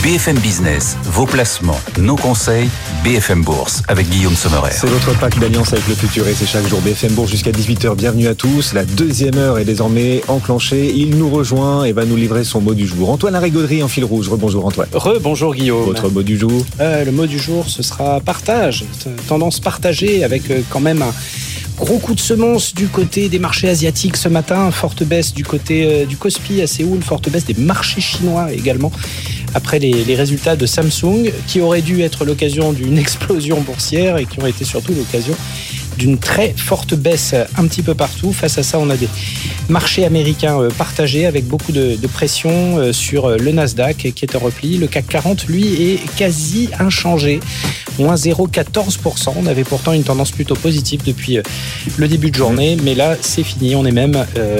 BFM Business, vos placements, nos conseils, BFM Bourse, avec Guillaume Sommerer. C'est votre pacte d'alliance avec le futur et c'est chaque jour BFM Bourse jusqu'à 18h. Bienvenue à tous. La deuxième heure est désormais enclenchée. Il nous rejoint et va nous livrer son mot du jour. Antoine Larigauderie en fil rouge. Rebonjour Antoine. Rebonjour Guillaume. Votre mot du jour? Le mot du jour, ce sera partage. Tendance partagée avec quand même un gros coup de semonce du côté des marchés asiatiques ce matin. Forte baisse du côté du Kospi à Séoul. Forte baisse des marchés chinois également. Après les résultats de Samsung, qui auraient dû être l'occasion d'une explosion boursière et qui ont été surtout l'occasion d'une très forte baisse un petit peu partout. Face à ça, on a des marchés américains partagés avec beaucoup de pression sur le Nasdaq qui est en repli. Le CAC 40, lui, est quasi inchangé, moins 0,14%. On avait pourtant une tendance plutôt positive depuis le début de journée, mais là, c'est fini. On est même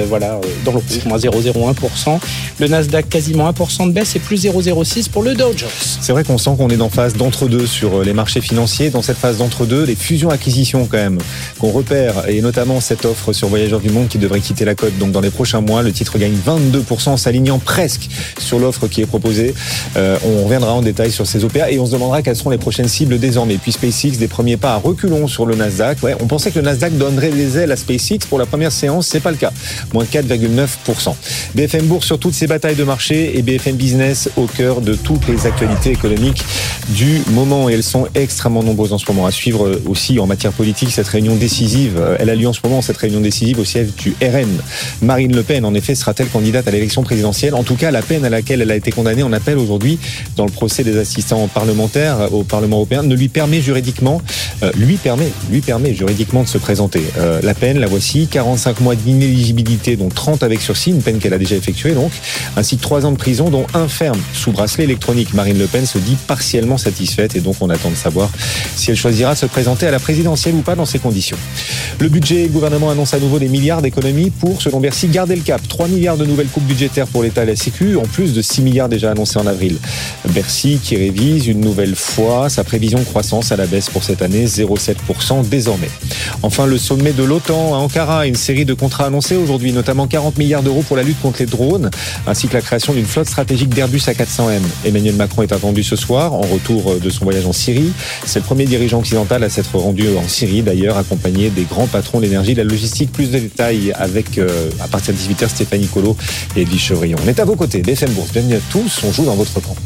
dans le rouge, moins 0,01%. Le Nasdaq, quasiment 1% de baisse et plus 0,06% pour le Dow Jones. C'est vrai qu'on sent qu'on est dans phase d'entre-deux sur les marchés financiers. Dans cette phase d'entre-deux, les fusions-acquisitions quand même qu'on repère, et notamment cette offre sur Voyageurs du Monde qui devrait quitter la cote. Donc dans les prochains mois, le titre gagne 22% en s'alignant presque sur l'offre qui est proposée. On reviendra en détail sur ces OPA et on se demandera quelles seront les prochaines cibles désormais. Puis SpaceX, des premiers pas à reculons sur le Nasdaq. On pensait que le Nasdaq donnerait des ailes à SpaceX pour la première séance, c'est pas le cas. Moins 4,9%. BFM Bourse sur toutes ces batailles de marché et BFM Business au cœur de toutes les actualités économiques du moment. Et elles sont extrêmement nombreuses en ce moment. À suivre aussi en matière politique cette réunion décisive. Elle a lieu en ce moment, cette réunion décisive au siège du RN. Marine Le Pen, en effet, sera-t-elle candidate à l'élection présidentielle? En tout cas, la peine à laquelle elle a été condamnée en appel aujourd'hui dans le procès des assistants parlementaires au Parlement européen ne lui permet juridiquement, lui permet juridiquement de se présenter. La peine, la voici, 45 mois d'inéligibilité, dont 30 avec sursis, une peine qu'elle a déjà effectuée donc, ainsi que 3 ans de prison, dont 1 ferme sous bracelet électronique. Marine Le Pen se dit partiellement satisfaite et donc on attend de savoir si elle choisira de se présenter à la présidentielle ou pas dans ces conditions. Le budget, le gouvernement annonce à nouveau des milliards d'économies pour, selon Bercy, garder le cap. 3 milliards de nouvelles coupes budgétaires pour l'État et la Sécu, en plus de 6 milliards déjà annoncés en avril. Bercy qui révise une nouvelle fois sa prévision de croissance à la baisse pour cette année, 0,7% désormais. Enfin, le sommet de l'OTAN à Ankara, une série de contrats annoncés aujourd'hui, notamment 40 milliards d'euros pour la lutte contre les drones, ainsi que la création d'une flotte stratégique d'Airbus A400M. Emmanuel Macron est attendu ce soir, en retour de son voyage en Syrie. C'est le premier dirigeant occidental à s'être rendu en Syrie, d'ailleurs, accompagné des grands patrons de l'énergie, de la logistique. Plus de détails avec, à partir de 18h, Stéphanie Colo et Edwige Chevrillon. On est à vos côtés, BFM Bourse. Bienvenue à tous, on joue dans votre camp.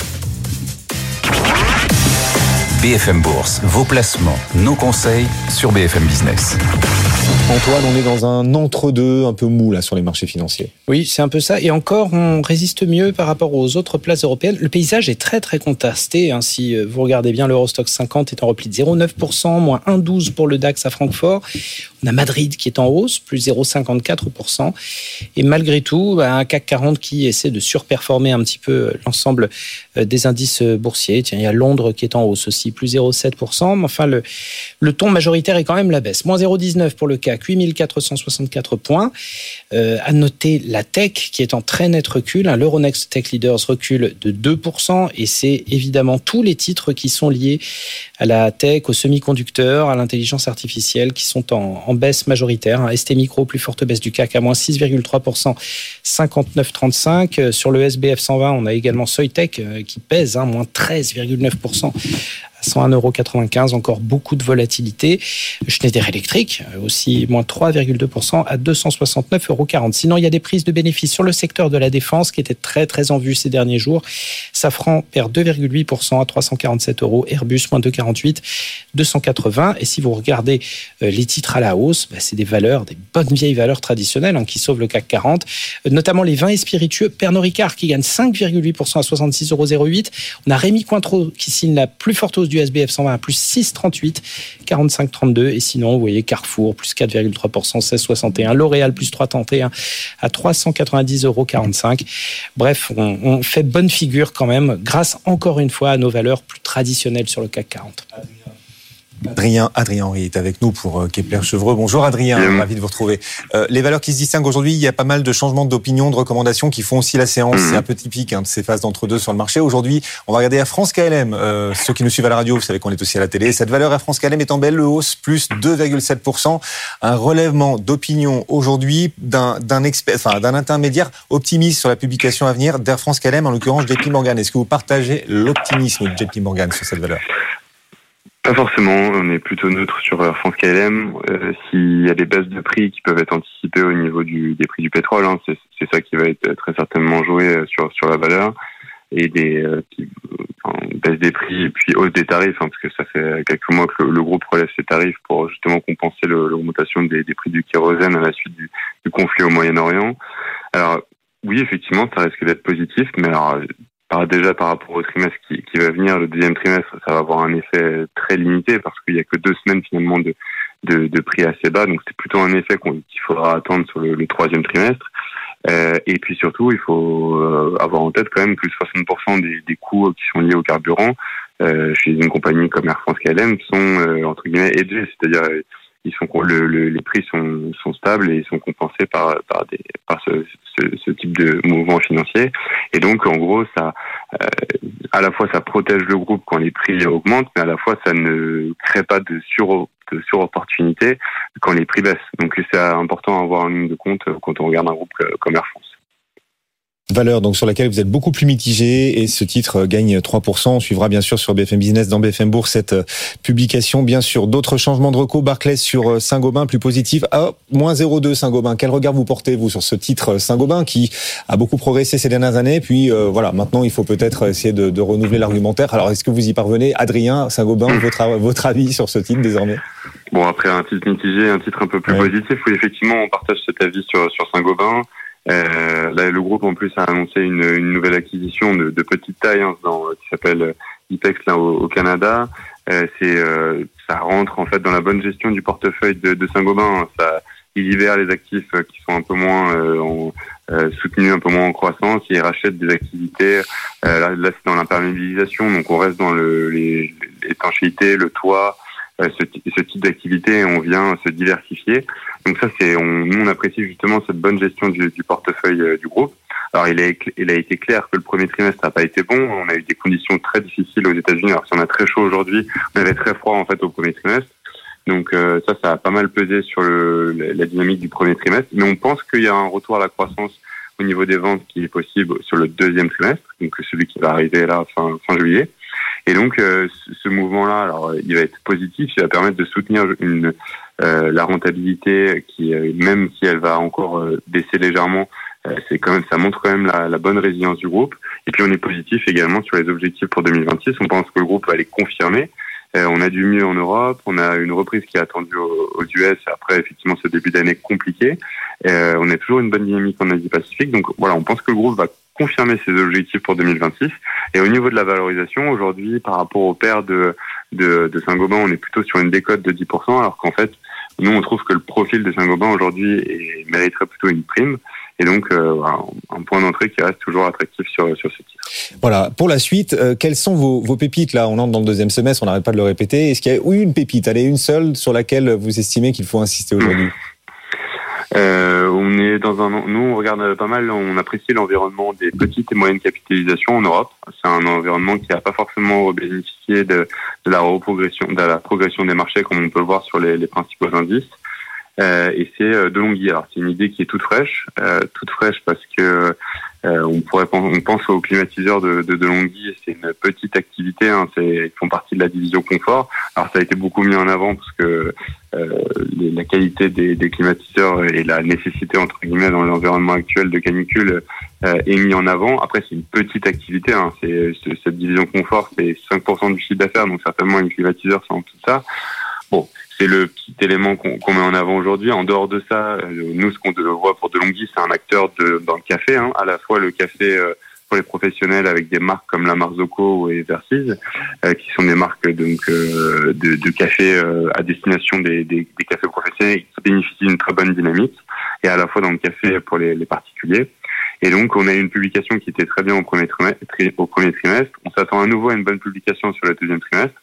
BFM Bourse, vos placements, nos conseils sur BFM Business. Antoine, on est dans un entre-deux un peu mou là sur les marchés financiers. Oui, c'est un peu ça. Et encore, on résiste mieux par rapport aux autres places européennes. Le paysage est très très contrasté. Si vous regardez bien, l'Eurostoxx 50 est en repli de 0,9%, moins 1,12% pour le DAX à Francfort. On a Madrid qui est en hausse, plus 0,54%. Et malgré tout, un CAC 40 qui essaie de surperformer un petit peu l'ensemble des indices boursiers. Tiens, il y a Londres qui est en hausse aussi, plus 0,7%. Mais enfin, le ton majoritaire est quand même la baisse. Moins 0,19% pour le CAC, 8464 points. À noter la tech qui est en très net recul. L'Euronext Tech Leaders recule de 2%. Et c'est évidemment tous les titres qui sont liés à la tech, aux semi-conducteurs, à l'intelligence artificielle qui sont en baisse majoritaire. ST Micro, plus forte baisse du CAC à moins 6,3%, 59,35. Sur le SBF 120, on a également Soitec qui pèse, moins 13,9%. 101,95 €, encore beaucoup de volatilité. Schneider Electric, aussi moins 3,2% à 269,40 €. Sinon, il y a des prises de bénéfices sur le secteur de la défense qui étaient très très en vue ces derniers jours. Safran perd 2,8% à 347 €. Airbus, moins 2,48, 280. Et si vous regardez les titres à la hausse, c'est des valeurs, des bonnes vieilles valeurs traditionnelles qui sauvent le CAC 40, notamment les vins et spiritueux. Pernod Ricard qui gagne 5,8% à 66,08 €. On a Rémy Cointreau qui signe la plus forte hausse du SBF 120 à plus 6,38, 45,32. Et sinon, vous voyez Carrefour, plus 4,3%, 16,61. L'Oréal, plus 3,31 à 390,45 €. Bref, on fait bonne figure quand même, grâce encore une fois à nos valeurs plus traditionnelles sur le CAC 40. Adrien Henry est avec nous pour Kepler-Chevreux. Bonjour Adrien, ravi de vous retrouver. Les valeurs qui se distinguent aujourd'hui, il y a pas mal de changements d'opinion, de recommandations qui font aussi la séance. C'est un peu typique de ces phases d'entre-deux sur le marché. Aujourd'hui, on va regarder Air France KLM. Ceux qui nous suivent à la radio, vous savez qu'on est aussi à la télé. Cette valeur Air France KLM est en belle hausse, plus 2,7%. Un relèvement d'opinion aujourd'hui d'un intermédiaire optimiste sur la publication à venir d'Air France KLM, en l'occurrence JP Morgan. Est-ce que vous partagez l'optimisme de JP Morgan sur cette valeur ? Pas forcément, on est plutôt neutre sur Air France KLM. S'il y a des baisses de prix qui peuvent être anticipées au niveau des prix du pétrole, c'est ça qui va être très certainement joué sur la valeur, et des baisse des prix et puis hausse des tarifs, parce que ça fait quelques mois que le groupe relève ses tarifs pour justement compenser l'augmentation des prix du kérosène à la suite du conflit au Moyen-Orient. Alors oui, effectivement, ça risque d'être positif, mais alors déjà par rapport au trimestre qui va venir, le deuxième trimestre, ça va avoir un effet très limité parce qu'il y a que 2 semaines finalement de prix assez bas, donc c'est plutôt un effet qu'il faudra attendre sur le troisième trimestre. Et puis surtout, il faut avoir en tête quand même que 60% des coûts qui sont liés au carburant chez une compagnie comme Air France KLM sont entre guillemets hedgés, c'est-à-dire les prix sont stables et ils sont compensés par ce type de mouvement financier. Et donc, en gros, ça, à la fois, ça protège le groupe quand les prix augmentent, mais à la fois, ça ne crée pas de suropportunité quand les prix baissent. Donc, c'est important à avoir en ligne de compte quand on regarde un groupe comme Air France. Valeur donc sur laquelle vous êtes beaucoup plus mitigé, et ce titre gagne 3%. On suivra bien sûr sur BFM Business, dans BFM Bourse, cette publication. Bien sûr, d'autres changements de reco. Barclays sur Saint-Gobain, plus positif, à moins 0,2 Saint-Gobain. Quel regard vous portez, vous, sur ce titre Saint-Gobain qui a beaucoup progressé ces dernières années? Puis voilà, maintenant il faut peut-être essayer de renouveler l'argumentaire. Alors, est-ce que vous y parvenez? Adrien, Saint-Gobain, votre avis sur ce titre désormais? Bon, après un titre mitigé, un titre un peu plus positif, oui, effectivement, on partage cet avis sur Saint-Gobain. Là, le groupe en plus a annoncé une nouvelle acquisition de petite taille qui s'appelle Ipex là au Canada. Ça rentre en fait dans la bonne gestion du portefeuille de Saint-Gobain. Il libère les actifs qui sont un peu moins soutenus, un peu moins en croissance, et il rachète des activités. Là c'est dans l'imperméabilisation, donc on reste dans l'étanchéité, le toit. Ce type d'activité, et on vient se diversifier. Donc ça, nous on apprécie justement cette bonne gestion du portefeuille du groupe. Alors il a été clair que le premier trimestre n'a pas été bon. On a eu des conditions très difficiles aux États-Unis. Alors si on a très chaud aujourd'hui, on avait très froid en fait au premier trimestre. Donc ça a pas mal pesé sur la dynamique du premier trimestre. Mais on pense qu'il y a un retour à la croissance au niveau des ventes qui est possible sur le deuxième trimestre, donc celui qui va arriver là fin juillet. Et donc ce mouvement-là, alors il va être positif, il va permettre de soutenir la rentabilité qui, même si elle va encore baisser légèrement, ça montre quand même la bonne résilience du groupe. Et puis on est positif également sur les objectifs pour 2026. On pense que le groupe va les confirmer. On a du mieux en Europe, on a une reprise qui est attendue aux US après effectivement ce début d'année compliqué. On a toujours une bonne dynamique en Asie-Pacifique. Donc voilà, on pense que le groupe va confirmer ses objectifs pour 2026. Et au niveau de la valorisation, aujourd'hui, par rapport au pair de Saint-Gobain, on est plutôt sur une décote de 10%, alors qu'en fait, nous, on trouve que le profil de Saint-Gobain aujourd'hui mériterait plutôt une prime. Et donc, voilà, un point d'entrée qui reste toujours attractif sur ce titre. Voilà. Pour la suite, quelles sont vos pépites? Là, on entre dans le deuxième semestre, on n'arrête pas de le répéter. Est-ce qu'il y a une pépite? Allez, une seule sur laquelle vous estimez qu'il faut insister aujourd'hui? On est nous on regarde pas mal, on apprécie l'environnement des petites et moyennes capitalisations en Europe. C'est un environnement qui n'a pas forcément bénéficié de la progression des marchés comme on peut le voir sur les principaux indices. Et c'est De'Longhi. Alors c'est une idée qui est toute fraîche parce que on pense aux climatiseurs de De'Longhi. C'est une petite activité, ils font partie de la division confort. Alors ça a été beaucoup mis en avant parce que la qualité des climatiseurs et la nécessité entre guillemets dans l'environnement actuel de canicule est mis en avant. Après c'est une petite activité, cette division confort, c'est 5% du chiffre d'affaires, donc certainement les climatiseurs c'est en tout ça. Bon, c'est le petit élément qu'on met en avant aujourd'hui. En dehors de ça, nous, ce qu'on voit pour De'Longhi, c'est un acteur dans le café, à la fois le café pour les professionnels avec des marques comme la Marzocco et Versiz, qui sont des marques donc de café à destination des cafés professionnels qui bénéficient d'une très bonne dynamique, et à la fois dans le café pour les particuliers. Et donc, on a eu une publication qui était très bien au premier trimestre. On s'attend à nouveau à une bonne publication sur le deuxième trimestre.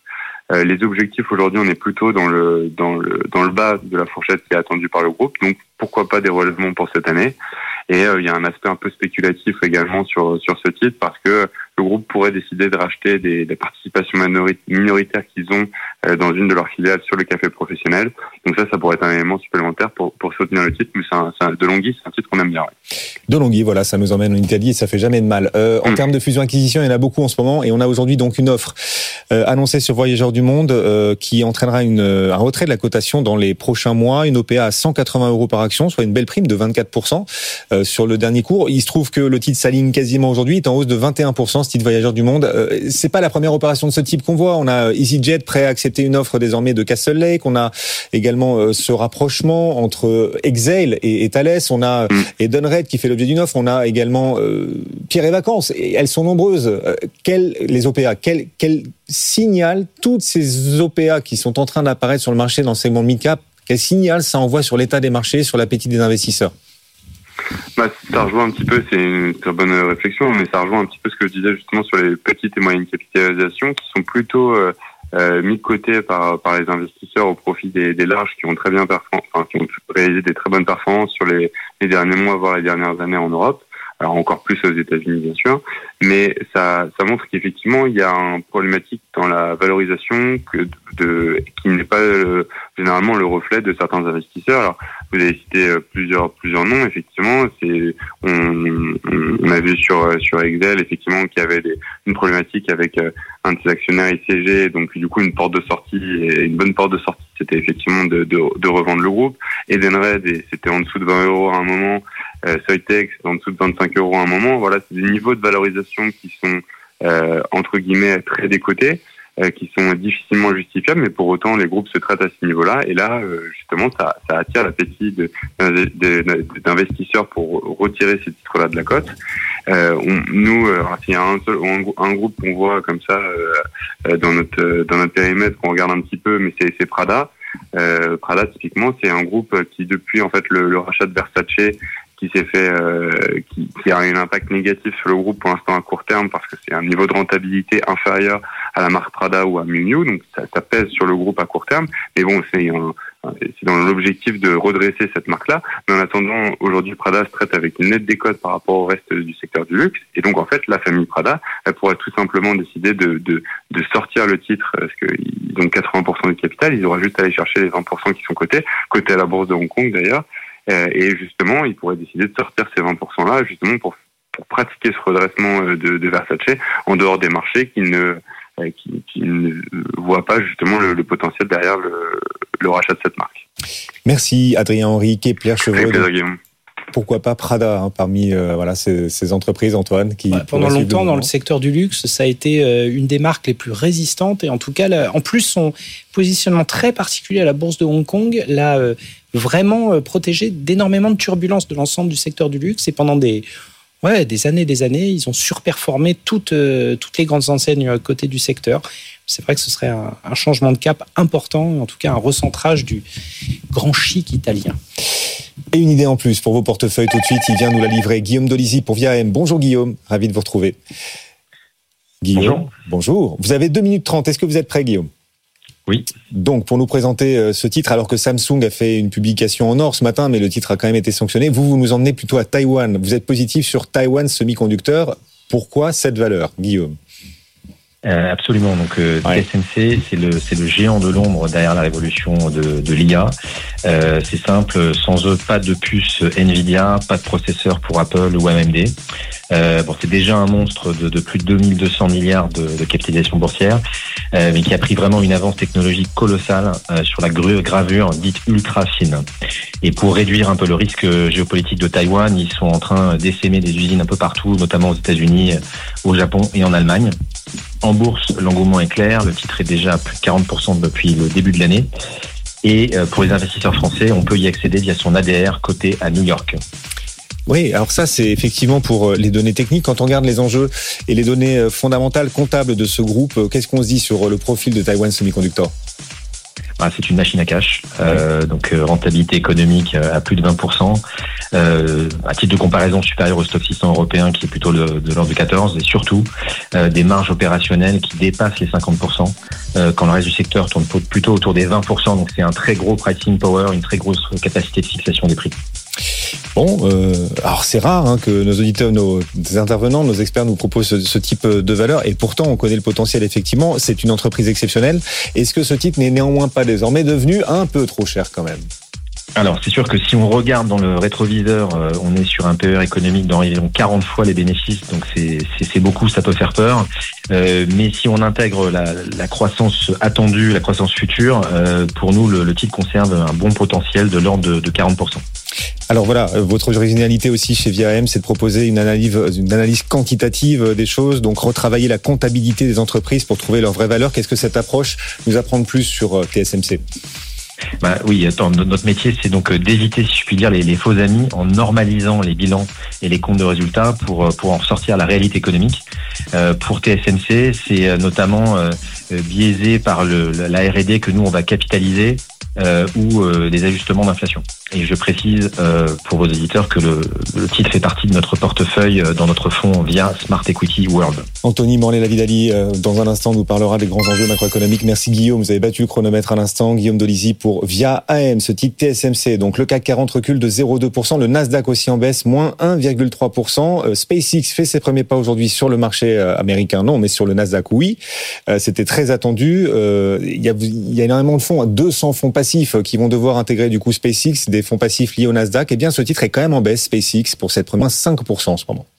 Les objectifs aujourd'hui, on est plutôt dans le bas de la fourchette qui est attendue par le groupe. Donc pourquoi pas des relèvements pour cette année. Et il y a un aspect un peu spéculatif également sur ce titre parce que le groupe pourrait décider de racheter des participations minoritaires qu'ils ont dans une de leurs filiales sur le café professionnel. Donc ça pourrait être un élément supplémentaire pour soutenir le titre. Mais De'Longhi, c'est un titre qu'on aime bien. Ouais. De'Longhi, voilà, ça nous emmène en Italie et ça fait jamais de mal. En termes de fusion-acquisition, il y en a beaucoup en ce moment et on a aujourd'hui donc une offre annoncée sur Voyageurs du Monde qui entraînera un retrait de la cotation dans les prochains mois, une OPA à 180 € par action, soit une belle prime de 24% sur le dernier cours. Il se trouve que le titre s'aligne quasiment aujourd'hui, est en hausse de 21%, ce titre Voyageurs du Monde. C'est pas la première opération de ce type qu'on voit. On a EasyJet prêt à accepter une offre désormais de Castle Lake. On a également ce rapprochement entre Exail et Thales. On a Edenred qui fait l'objet d'une offre. On a également Pierre et Vacances. Et elles sont nombreuses. Les OPA, quel signal toutes ces OPA qui sont en train d'apparaître sur le marché dans le segment mid-cap, quel signal ça envoie sur l'état des marchés, sur l'appétit des investisseurs? Ça rejoint un petit peu, c'est une très bonne réflexion, mais ça rejoint un petit peu ce que je disais justement sur les petites et moyennes capitalisations qui sont plutôt mis de côté par les investisseurs au profit des larges qui ont très bien qui ont réalisé des très bonnes performances sur les derniers mois, voire les dernières années en Europe. Alors encore plus aux États-Unis bien sûr, mais ça montre qu'effectivement il y a une problématique dans la valorisation qui n'est pas généralement le reflet de certains investisseurs. Alors vous avez cité plusieurs noms, effectivement. On a vu sur Exail effectivement qu'il y avait une problématique avec un de ses actionnaires ICG, donc du coup une porte de sortie et une bonne porte de sortie, c'était effectivement de revendre le groupe. Edenred, c'était en dessous de 20 € à un moment. Soitec, c'est en dessous de 25 € à un moment. Voilà, c'est des niveaux de valorisation qui sont entre guillemets très décotés, qui sont difficilement justifiables, mais pour autant les groupes se traitent à ce niveau-là. Et là, justement, ça attire l'appétit d'investisseurs pour retirer ces titres-là de la cote. S'il y a un groupe qu'on voit comme ça dans notre périmètre, qu'on regarde un petit peu, mais c'est Prada. Prada, typiquement, c'est un groupe qui, depuis en fait le rachat de Versace, qui s'est fait, qui a un impact négatif sur le groupe pour l'instant à court terme parce que c'est un niveau de rentabilité inférieur à la marque Prada ou à Miu Miu, donc ça pèse sur le groupe à court terme. Mais bon, c'est dans l'objectif de redresser cette marque-là. Mais en attendant, aujourd'hui, Prada se traite avec une nette décote par rapport au reste du secteur du luxe. Et donc, en fait, la famille Prada, elle pourrait tout simplement décider de sortir le titre parce qu'ils ont 80% du capital. Ils auraient juste à aller chercher les 20% qui sont cotés à la bourse de Hong Kong d'ailleurs. Et justement, ils pourraient décider de sortir ces 20%-là, justement pour pratiquer ce redressement de Versace en dehors des marchés qui ne voient pas justement le potentiel derrière le rachat de cette marque. Merci Adrien Henry, Kepler Chevreux. Guillaume. Pourquoi pas Prada parmi ces entreprises, Antoine, qui pendant longtemps dans le secteur du luxe, ça a été une des marques les plus résistantes et en tout cas, en plus son positionnement très particulier à la bourse de Hong Kong l'a vraiment protégé d'énormément de turbulences de l'ensemble du secteur du luxe et pendant des années, ils ont surperformé toutes les grandes enseignes cotées du secteur. C'est vrai que ce serait un changement de cap important, en tout cas un recentrage du grand chic italien. Et une idée en plus pour vos portefeuilles tout de suite, il vient nous la livrer Guillaume Dolisi pour Via M. Bonjour Guillaume, ravi de vous retrouver. Guillaume, bonjour. Vous avez 2 minutes 30, est-ce que vous êtes prêt Guillaume ? Oui. Donc, pour nous présenter ce titre, alors que Samsung a fait une publication en or ce matin, mais le titre a quand même été sanctionné, vous nous emmenez plutôt à Taïwan. Vous êtes positif sur Taiwan Semiconductor. Pourquoi cette valeur, Guillaume ? Absolument. Donc TSMC, c'est le géant de l'ombre derrière la révolution de l'IA. C'est simple, sans eux, pas de puce Nvidia, pas de processeur pour Apple ou AMD. C'est déjà un monstre de plus de 2200 milliards de capitalisation boursière, mais qui a pris vraiment une avance technologique colossale sur la gravure dite ultra fine. Et pour réduire un peu le risque géopolitique de Taïwan, ils sont en train d'essaimer des usines un peu partout, notamment aux États-Unis, au Japon et en Allemagne. En bourse, l'engouement est clair, le titre est déjà à plus de 40% depuis le début de l'année. Et pour les investisseurs français, on peut y accéder via son ADR coté à New York. Oui, alors ça c'est effectivement pour les données techniques. Quand on regarde les enjeux et les données fondamentales comptables de ce groupe, qu'est-ce qu'on se dit sur le profil de Taiwan Semiconductor ? C'est une machine à cash, donc rentabilité économique à plus de 20%, à titre de comparaison supérieur au stock 600 européen qui est plutôt de l'ordre de 14%, et surtout des marges opérationnelles qui dépassent les 50%, quand le reste du secteur tourne plutôt autour des 20%, donc c'est un très gros pricing power, une très grosse capacité de fixation des prix. Bon, alors c'est rare que nos auditeurs, nos intervenants, nos experts nous proposent ce type de valeur, et pourtant on connaît le potentiel effectivement, c'est une entreprise exceptionnelle. Est-ce que ce titre n'est néanmoins pas désormais devenu un peu trop cher quand même ? Alors, c'est sûr que si on regarde dans le rétroviseur, on est sur un PER économique d'environ 40 fois les bénéfices, donc c'est beaucoup, ça peut faire peur. Mais si on intègre la croissance attendue, la croissance future, pour nous, le titre conserve un bon potentiel de l'ordre de 40%. Alors voilà, votre originalité aussi chez VIA-AM, c'est de proposer une analyse quantitative des choses, donc retravailler la comptabilité des entreprises pour trouver leur vraie valeur. Qu'est-ce que cette approche nous apprend de plus sur TSMC ? Oui, notre métier, c'est donc d'éviter, si je puis dire, les faux amis en normalisant les bilans et les comptes de résultats pour en ressortir la réalité économique. Pour TSMC, c'est notamment biaisé par la R&D que nous, on va capitaliser ou des ajustements d'inflation. Et je précise pour vos auditeurs que le titre fait partie de notre portefeuille dans notre fonds via Smart Equity World. Anthony Morlet-Lavidali, dans un instant, nous parlera des grands enjeux macroéconomiques. Merci Guillaume, vous avez battu le chronomètre à l'instant. Guillaume Dolizy pour VIA-AM, ce titre TSMC. Donc le CAC 40 recule de 0,2%, le Nasdaq aussi en baisse, moins 1,3%. SpaceX fait ses premiers pas aujourd'hui sur le marché américain, non, mais sur le Nasdaq, oui. C'était très attendu. Il y a énormément de fonds, 200 fonds passifs qui vont devoir intégrer du coup SpaceX, des fonds passifs liés au Nasdaq. Eh bien, ce titre est quand même en baisse, SpaceX, pour cette première 5% en ce moment.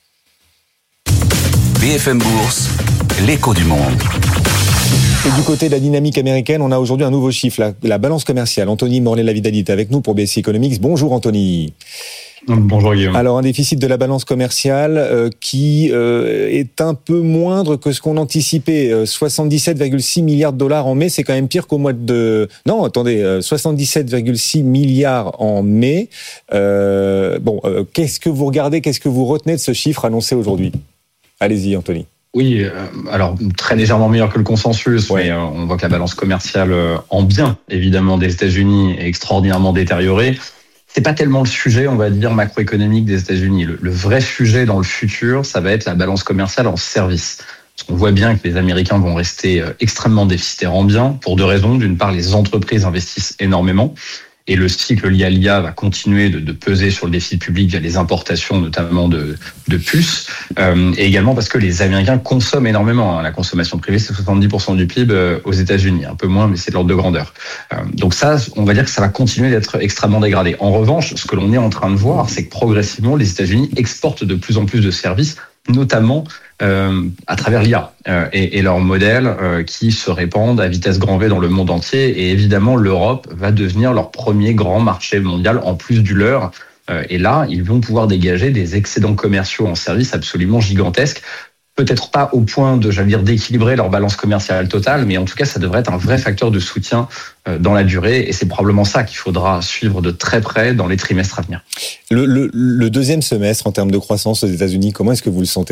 BFM Bourse, l'écho du monde. Et du côté de la dynamique américaine, on a aujourd'hui un nouveau chiffre, la balance commerciale. Anthony Morlet-Lavidali est avec nous pour BSI Economics. Bonjour Anthony. Bonjour Guillaume. Alors un déficit de la balance commerciale qui est un peu moindre que ce qu'on anticipait. 77,6 milliards de dollars en mai, c'est quand même pire qu'au mois de... Non, attendez, 77,6 milliards en mai. Qu'est-ce que vous regardez, qu'est-ce que vous retenez de ce chiffre annoncé aujourd'hui ? Allez-y Anthony. Oui, alors très légèrement meilleur que le consensus, mais on voit que la balance commerciale en bien, évidemment, des États-Unis est extraordinairement détériorée. C'est pas tellement le sujet, on va dire, macroéconomique des États-Unis. Le vrai sujet dans le futur, ça va être la balance commerciale en service. Parce qu'on voit bien que les Américains vont rester extrêmement déficitaires en biens, pour deux raisons. D'une part, les entreprises investissent énormément. Et le cycle lié à l'IA va continuer de peser sur le déficit public via les importations, notamment de puces. Et également parce que les Américains consomment énormément. La consommation privée, c'est 70% du PIB aux États-Unis. Un peu moins, mais c'est de l'ordre de grandeur. Donc ça, on va dire que ça va continuer d'être extrêmement dégradé. En revanche, ce que l'on est en train de voir, c'est que progressivement, les États-Unis exportent de plus en plus de services, notamment à travers l'IA et leurs modèles qui se répandent à vitesse grand V dans le monde entier. Et évidemment, l'Europe va devenir leur premier grand marché mondial en plus du leur. Et là, ils vont pouvoir dégager des excédents commerciaux en service absolument gigantesques. Peut-être pas au point d'équilibrer leur balance commerciale totale, mais en tout cas, ça devrait être un vrai facteur de soutien dans la durée. Et c'est probablement ça qu'il faudra suivre de très près dans les trimestres à venir. Le deuxième semestre, en termes de croissance aux États-Unis, comment est-ce que vous le sentez ?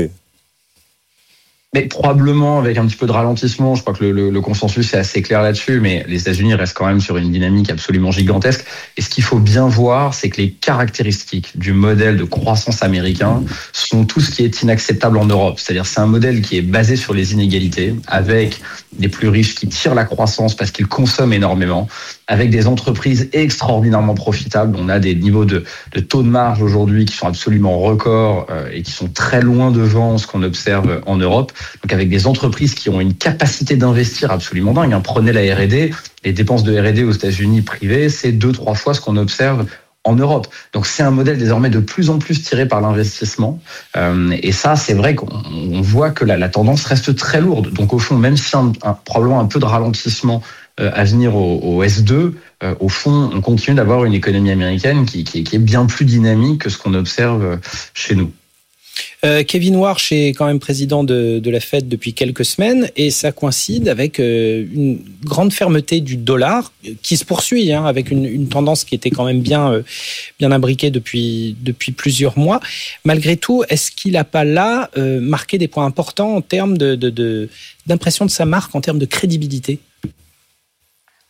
Mais probablement avec un petit peu de ralentissement. Je crois que le consensus est assez clair là-dessus, mais les États-Unis restent quand même sur une dynamique absolument gigantesque. Et ce qu'il faut bien voir, c'est que les caractéristiques du modèle de croissance américain sont tout ce qui est inacceptable en Europe. C'est-à-dire c'est un modèle qui est basé sur les inégalités, avec des plus riches qui tirent la croissance parce qu'ils consomment énormément, avec des entreprises extraordinairement profitables. On a des niveaux de taux de marge aujourd'hui qui sont absolument records et qui sont très loin devant ce qu'on observe en Europe. Donc avec des entreprises qui ont une capacité d'investir absolument dingue. Prenez la R&D, les dépenses de R&D aux États-Unis privées, c'est 2-3 fois ce qu'on observe en Europe. Donc c'est un modèle désormais de plus en plus tiré par l'investissement. Et ça, c'est vrai qu'on voit que la tendance reste très lourde. Donc au fond, même si probablement un peu de ralentissement à venir au S2, au fond, on continue d'avoir une économie américaine qui est bien plus dynamique que ce qu'on observe chez nous. Kevin Warsh est quand même président de la Fed depuis quelques semaines et ça coïncide avec une grande fermeté du dollar qui se poursuit avec une tendance qui était quand même bien imbriquée depuis plusieurs mois. Malgré tout, est-ce qu'il n'a pas là marqué des points importants en termes d'impression de sa marque, en termes de crédibilité ?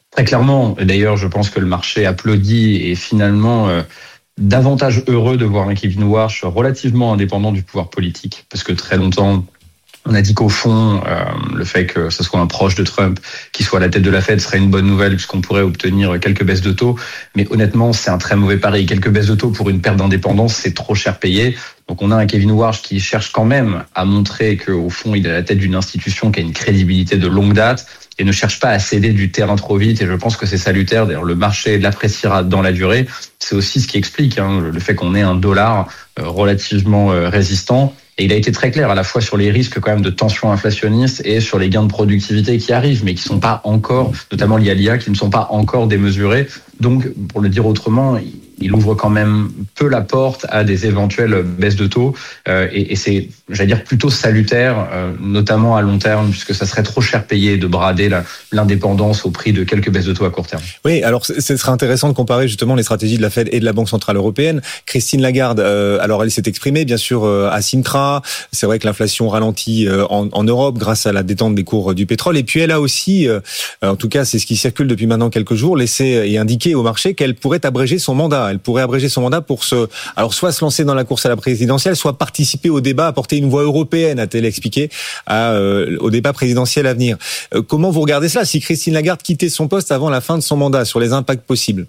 Très clairement. D'ailleurs, je pense que le marché applaudit et finalement davantage heureux de voir un Kevin Warsh relativement indépendant du pouvoir politique, parce que très longtemps, on a dit qu'au fond, le fait que ce soit un proche de Trump qui soit à la tête de la Fed serait une bonne nouvelle puisqu'on pourrait obtenir quelques baisses de taux. Mais honnêtement, c'est un très mauvais pari. Quelques baisses de taux pour une perte d'indépendance, c'est trop cher payé. Donc on a un Kevin Warsh qui cherche quand même à montrer qu'au fond, il est à la tête d'une institution qui a une crédibilité de longue date et ne cherche pas à céder du terrain trop vite. Et je pense que c'est salutaire. D'ailleurs, le marché l'appréciera dans la durée. C'est aussi ce qui explique le fait qu'on ait un dollar relativement résistant. Et il a été très clair à la fois sur les risques quand même de tension inflationniste et sur les gains de productivité qui arrivent, mais qui sont pas encore, notamment liés à l'IA, qui ne sont pas encore démesurés. Donc, pour le dire autrement, il ouvre quand même peu la porte à des éventuelles baisses de taux. Et c'est, j'allais dire, plutôt salutaire, notamment à long terme, puisque ça serait trop cher payé de brader l'indépendance au prix de quelques baisses de taux à court terme. Oui, alors ce serait intéressant de comparer justement les stratégies de la Fed et de la Banque Centrale Européenne. Christine Lagarde, alors elle s'est exprimée, bien sûr, à Sintra. C'est vrai que l'inflation ralentit en Europe grâce à la détente des cours du pétrole. Et puis elle a aussi, en tout cas c'est ce qui circule depuis maintenant quelques jours, laissé et indiqué au marché qu'elle pourrait abréger son mandat. Elle pourrait abréger son mandat pour soit se lancer dans la course à la présidentielle, soit participer au débat, apporter une voix européenne, a-t-elle expliqué, au débat présidentiel à venir. Comment vous regardez cela si Christine Lagarde quittait son poste avant la fin de son mandat, sur les impacts possibles?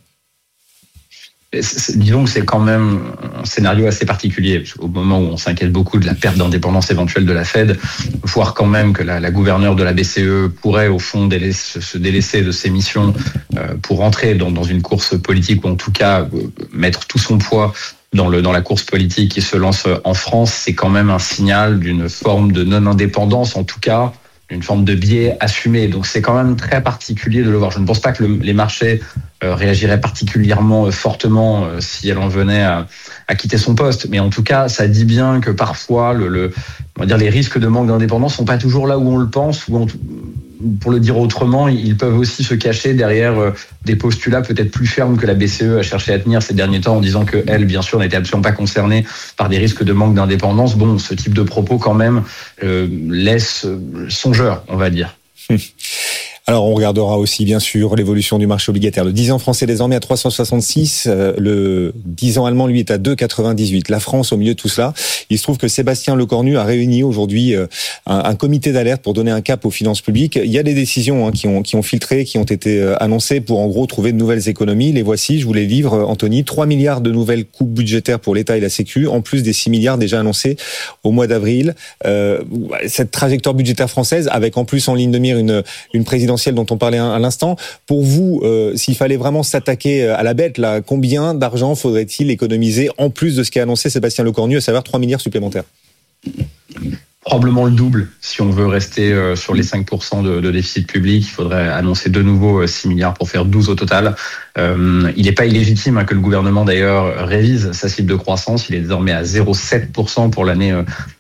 Disons que c'est quand même un scénario assez particulier. Au moment où on s'inquiète beaucoup de la perte d'indépendance éventuelle de la Fed, voir quand même que la gouverneure de la BCE pourrait au fond se délaisser de ses missions pour rentrer dans une course politique, ou en tout cas mettre tout son poids dans la course politique qui se lance en France, c'est quand même un signal d'une forme de non-indépendance, en tout cas une forme de biais assumé. Donc c'est quand même très particulier de le voir. Je ne pense pas que les marchés réagiraient particulièrement fortement si elle en venait à quitter son poste. Mais en tout cas, ça dit bien que parfois, on va dire, les risques de manque d'indépendance sont pas toujours là où on le pense, pour le dire autrement, ils peuvent aussi se cacher derrière des postulats peut-être plus fermes que la BCE a cherché à tenir ces derniers temps en disant que elle, bien sûr, n'était absolument pas concernée par des risques de manque d'indépendance. Bon, ce type de propos quand même laisse songeur, on va dire. Alors, on regardera aussi, bien sûr, l'évolution du marché obligataire. Le 10 ans français désormais à 366. Le 10 ans allemand, lui, est à 2,98. La France, au milieu de tout cela. Il se trouve que Sébastien Lecornu a réuni aujourd'hui un comité d'alerte pour donner un cap aux finances publiques. Il y a des décisions qui ont filtré, qui ont été annoncées pour, en gros, trouver de nouvelles économies. Les voici, je vous les livre, Anthony. 3 milliards de nouvelles coupes budgétaires pour l'État et la Sécu, en plus des 6 milliards déjà annoncés au mois d'avril. Cette trajectoire budgétaire française, avec en plus en ligne de mire une présidentielle dont on parlait à l'instant. Pour vous, s'il fallait vraiment s'attaquer à la bête, là, combien d'argent faudrait-il économiser en plus de ce qu'a annoncé Sébastien Lecornu, à savoir 3 milliards supplémentaires? Probablement le double. Si on veut rester sur les 5% de déficit public, il faudrait annoncer de nouveau 6 milliards pour faire 12 au total. Il n'est pas illégitime que le gouvernement d'ailleurs révise sa cible de croissance. Il est désormais à 0,7% pour l'année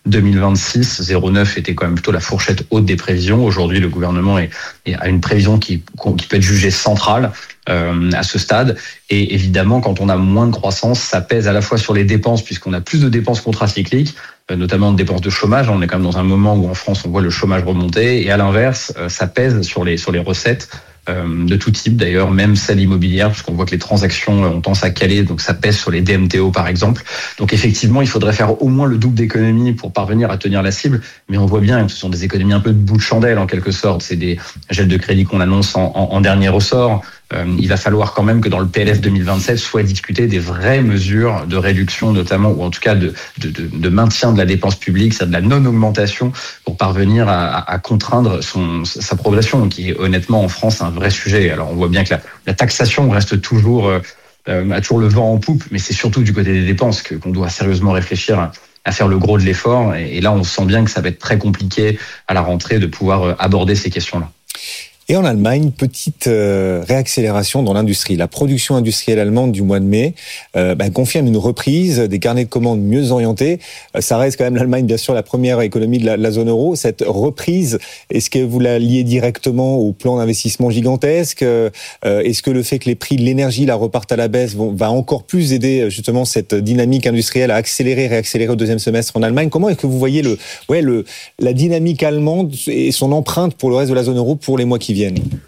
2026. 0,9 était quand même plutôt la fourchette haute des prévisions. Aujourd'hui, le gouvernement a une prévision qui peut être jugée centrale à ce stade. Et évidemment, quand on a moins de croissance, ça pèse à la fois sur les dépenses, puisqu'on a plus de dépenses contracycliques, notamment de dépenses de chômage. On est quand même dans un moment où en France, on voit le chômage remonter. Et à l'inverse, ça pèse sur les recettes de tout type, d'ailleurs, même celles immobilières, puisqu'on voit que les transactions ont tendance à caler, donc ça pèse sur les DMTO, par exemple. Donc effectivement, il faudrait faire au moins le double d'économies pour parvenir à tenir la cible, mais on voit bien que ce sont des économies un peu de bout de chandelle, en quelque sorte. C'est des gels de crédit qu'on annonce en dernier ressort. Il va falloir quand même que dans le PLF 2027 soit discuté des vraies mesures de réduction, notamment, ou en tout cas de maintien de la dépense publique, c'est-à-dire de la non-augmentation, pour parvenir à contraindre sa progression, qui est honnêtement en France un vrai sujet. Alors on voit bien que la taxation reste toujours a toujours le vent en poupe, mais c'est surtout du côté des dépenses qu'on doit sérieusement réfléchir à faire le gros de l'effort. Et là, on sent bien que ça va être très compliqué à la rentrée de pouvoir aborder ces questions-là. Et en Allemagne, petite réaccélération dans l'industrie. La production industrielle allemande du mois de mai confirme une reprise, des carnets de commandes mieux orientés. Ça reste quand même l'Allemagne, bien sûr, la première économie de la zone euro. Cette reprise, est-ce que vous la liez directement au plan d'investissement gigantesque? Est-ce que le fait que les prix de l'énergie la repartent à la baisse va encore plus aider justement cette dynamique industrielle à réaccélérer au deuxième semestre en Allemagne? Comment est-ce que vous voyez la dynamique allemande et son empreinte pour le reste de la zone euro pour les mois qui viennent?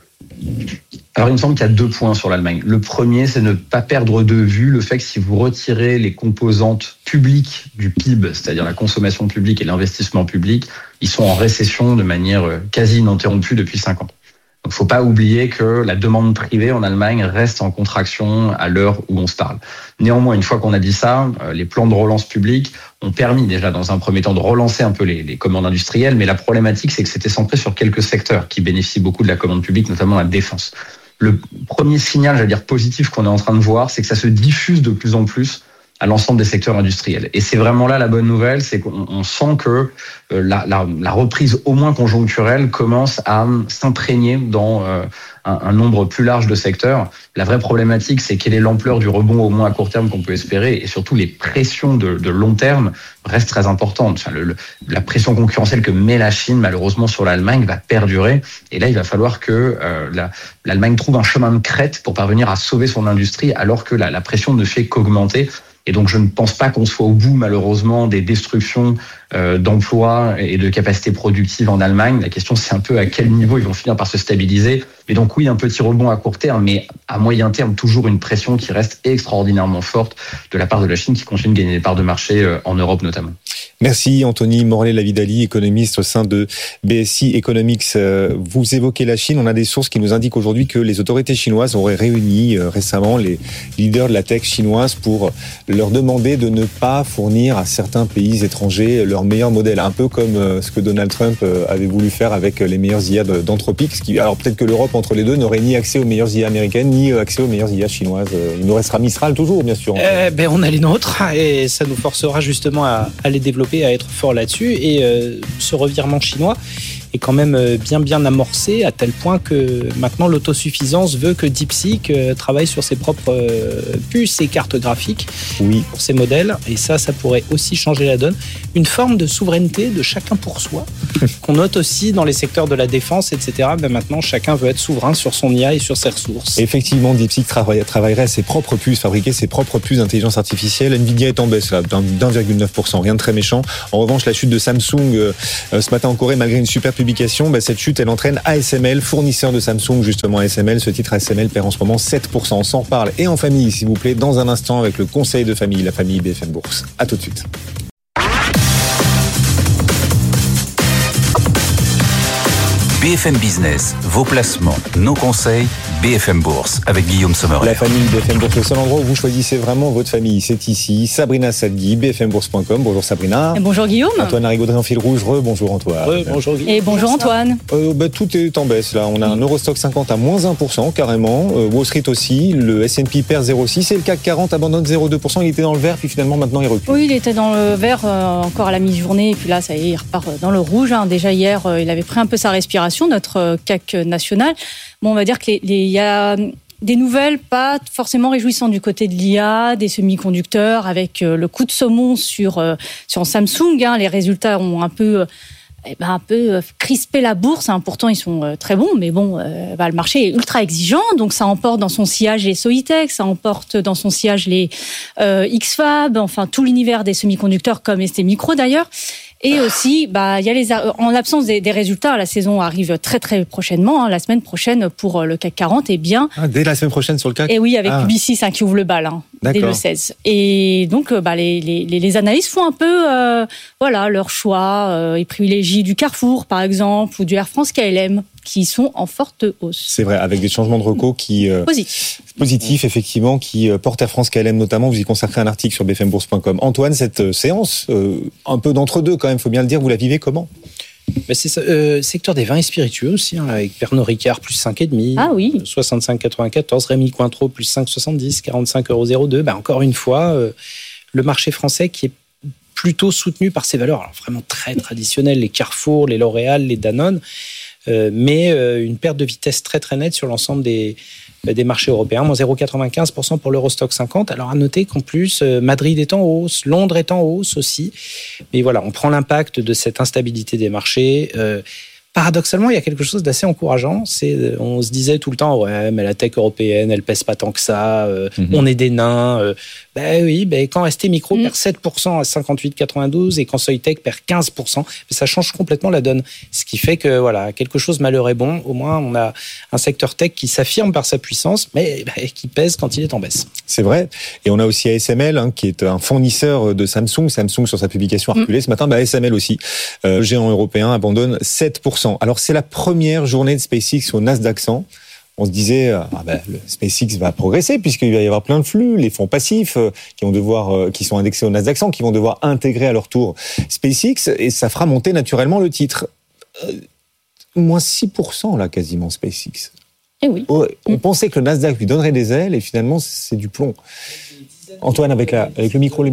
Alors, il me semble qu'il y a 2 points sur l'Allemagne. Le premier, c'est ne pas perdre de vue le fait que si vous retirez les composantes publiques du PIB, c'est-à-dire la consommation publique et l'investissement public, ils sont en récession de manière quasi ininterrompue depuis 5 ans. Donc, faut pas oublier que la demande privée en Allemagne reste en contraction à l'heure où on se parle. Néanmoins, une fois qu'on a dit ça, les plans de relance publique ont permis déjà dans un premier temps de relancer un peu les commandes industrielles, mais la problématique, c'est que c'était centré sur quelques secteurs qui bénéficient beaucoup de la commande publique, notamment la défense. Le premier signal, j'allais dire positif qu'on est en train de voir, c'est que ça se diffuse de plus en plus à l'ensemble des secteurs industriels. Et c'est vraiment là la bonne nouvelle, c'est qu'on sent que la reprise au moins conjoncturelle commence à s'imprégner dans un nombre plus large de secteurs. La vraie problématique, c'est quelle est l'ampleur du rebond au moins à court terme qu'on peut espérer, et surtout les pressions de long terme restent très importantes. Enfin, la pression concurrentielle que met la Chine malheureusement sur l'Allemagne va perdurer, et là il va falloir que l'Allemagne trouve un chemin de crête pour parvenir à sauver son industrie, alors que la pression ne fait qu'augmenter. Et donc, je ne pense pas qu'on soit au bout, malheureusement, des destructions d'emplois et de capacités productives en Allemagne. La question, c'est un peu à quel niveau ils vont finir par se stabiliser. Mais donc, oui, un petit rebond à court terme, mais à moyen terme, toujours une pression qui reste extraordinairement forte de la part de la Chine, qui continue de gagner des parts de marché en Europe notamment. Merci Anthony Morlet-Lavidali, économiste au sein de BSI Economics. Vous évoquez la Chine. On a des sources qui nous indiquent aujourd'hui que les autorités chinoises auraient réuni récemment les leaders de la tech chinoise pour leur demander de ne pas fournir à certains pays étrangers leurs meilleurs modèles. Un peu comme ce que Donald Trump avait voulu faire avec les meilleures IA d'Anthropic. Alors peut-être que l'Europe, entre les deux, n'aurait ni accès aux meilleures IA américaines, ni accès aux meilleures IA chinoises. Il nous restera Mistral toujours, bien sûr. On a les nôtres et ça nous forcera justement à les développer, à être fort là-dessus. Et ce revirement chinois est quand même bien amorcé, à tel point que maintenant l'autosuffisance veut que DeepSeek travaille sur ses propres puces et cartes graphiques pour ses modèles. Et ça pourrait aussi changer la donne. Une forme de souveraineté de chacun pour soi, qu'on note aussi dans les secteurs de la défense, etc. Maintenant, chacun veut être souverain sur son IA et sur ses ressources. Effectivement, DeepSeek travaillerait ses propres puces, fabriquer ses propres puces d'intelligence artificielle. Nvidia est en baisse là, d'1,9%, rien de très méchant. En revanche, la chute de Samsung ce matin en Corée, malgré une super publication, cette chute, elle entraîne ASML, fournisseur de Samsung, justement ASML. Ce titre ASML perd en ce moment 7%. On s'en parle et en famille, s'il vous plaît, dans un instant avec le conseil de famille, la famille BFM Bourse. À tout de suite. BFM Business, vos placements, nos conseils, BFM Bourse, avec Guillaume Sommerer. La famille BFM Bourse, le seul endroit où vous choisissez vraiment votre famille, c'est ici. Sabrina Sadghi, bfmbourse.com. Bonjour Sabrina. Et bonjour Guillaume. Antoine Larigauderie en fil rouge. Bonjour Antoine. Bonjour Guillaume. Et bonjour Antoine. Tout est en baisse là. On a un Eurostock 50 à moins 1% carrément. Wall Street aussi. Le S&P perd 0,6 et le CAC 40 abandonne 0,2%. Il était dans le vert puis finalement maintenant il recule. Oui, il était dans le vert encore à la mi-journée et puis là ça y est, il repart dans le rouge. Déjà hier, il avait pris un peu sa respiration, notre CAC national. Bon, on va dire qu'il y a des nouvelles pas forcément réjouissantes du côté de l'IA, des semi-conducteurs, avec le coup de saumon sur Samsung. Les résultats ont un peu crispé la bourse. Pourtant, ils sont très bons, mais bon, le marché est ultra exigeant. Donc, ça emporte dans son sillage les Soitec, ça emporte dans son sillage les X-Fab, enfin tout l'univers des semi-conducteurs comme STMicro d'ailleurs. Et aussi, il y a en l'absence des résultats, la saison arrive très très prochainement, la semaine prochaine pour le CAC 40, et bien. Dès la semaine prochaine sur le CAC. Et oui, avec Publicis qui ouvre le bal, dès le 16. Et donc, les analystes font un peu, leur choix. Ils privilégient du Carrefour, par exemple, ou du Air France KLM, qui sont en forte hausse. C'est vrai, avec des changements de reco qui positifs effectivement, qui portent Air France KLM notamment. Vous y consacrez un article sur bfmbourse.com. Antoine, cette séance, un peu d'entre-deux quand même, faut bien le dire, vous la vivez comment? C'est ça, secteur des vins et spiritueux aussi, avec Pernod Ricard plus 5,5. Ah oui. 65,94. Rémy Cointreau plus 5,70. 45,02 €. Encore une fois, le marché français qui est plutôt soutenu par ses valeurs, alors vraiment très traditionnelles, les Carrefour, les L'Oréal, les Danone, mais une perte de vitesse très très nette sur l'ensemble des marchés européens, moins 0,95% pour l'Eurostock 50. Alors à noter qu'en plus, Madrid est en hausse, Londres est en hausse aussi. Mais voilà, on prend l'impact de cette instabilité des marchés. Paradoxalement, il y a quelque chose d'assez encourageant. On se disait tout le temps, ouais, mais la tech européenne, elle pèse pas tant que ça. On est des nains. Quand ST Micro perd 7% à 58,92 et quand Soitec perd 15%, ça change complètement la donne. Ce qui fait que voilà, quelque chose malheur est bon. Au moins, on a un secteur tech qui s'affirme par sa puissance, mais qui pèse quand il est en baisse. C'est vrai. Et on a aussi ASML, qui est un fournisseur de Samsung. Samsung, sur sa publication, a reculé ce matin. ASML aussi, géant européen, abandonne 7%. Alors, c'est la première journée de SpaceX au Nasdaq 100. On se disait, le SpaceX va progresser puisqu'il va y avoir plein de flux, les fonds passifs qui sont indexés au Nasdaq 100, qui vont devoir intégrer à leur tour SpaceX, et ça fera monter naturellement le titre. Moins 6% là, quasiment, SpaceX. Eh oui. On pensait que le Nasdaq lui donnerait des ailes, et finalement, c'est du plomb. Antoine, avec le micro.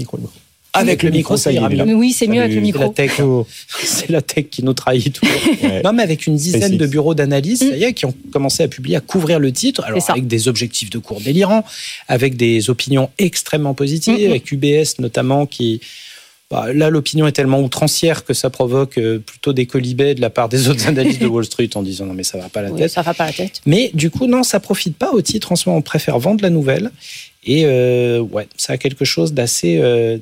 Avec le micro, ça ira mieux. Oui, c'est mieux avec le micro. C'est la tech qui nous trahit toujours. Ouais. Non, mais avec une dizaine de bureaux d'analyse, ça y est, qui ont commencé à publier, à couvrir le titre. Alors, avec des objectifs de cours délirants, avec des opinions extrêmement positives, avec UBS notamment, qui... là, l'opinion est tellement outrancière que ça provoque plutôt des colibets de la part des autres analystes de Wall Street en disant non, mais ça va pas la tête. Ça va pas la tête. Mais du coup, non, ça profite pas au titre. En ce moment, on préfère vendre la nouvelle. Et ça a quelque chose d'assez...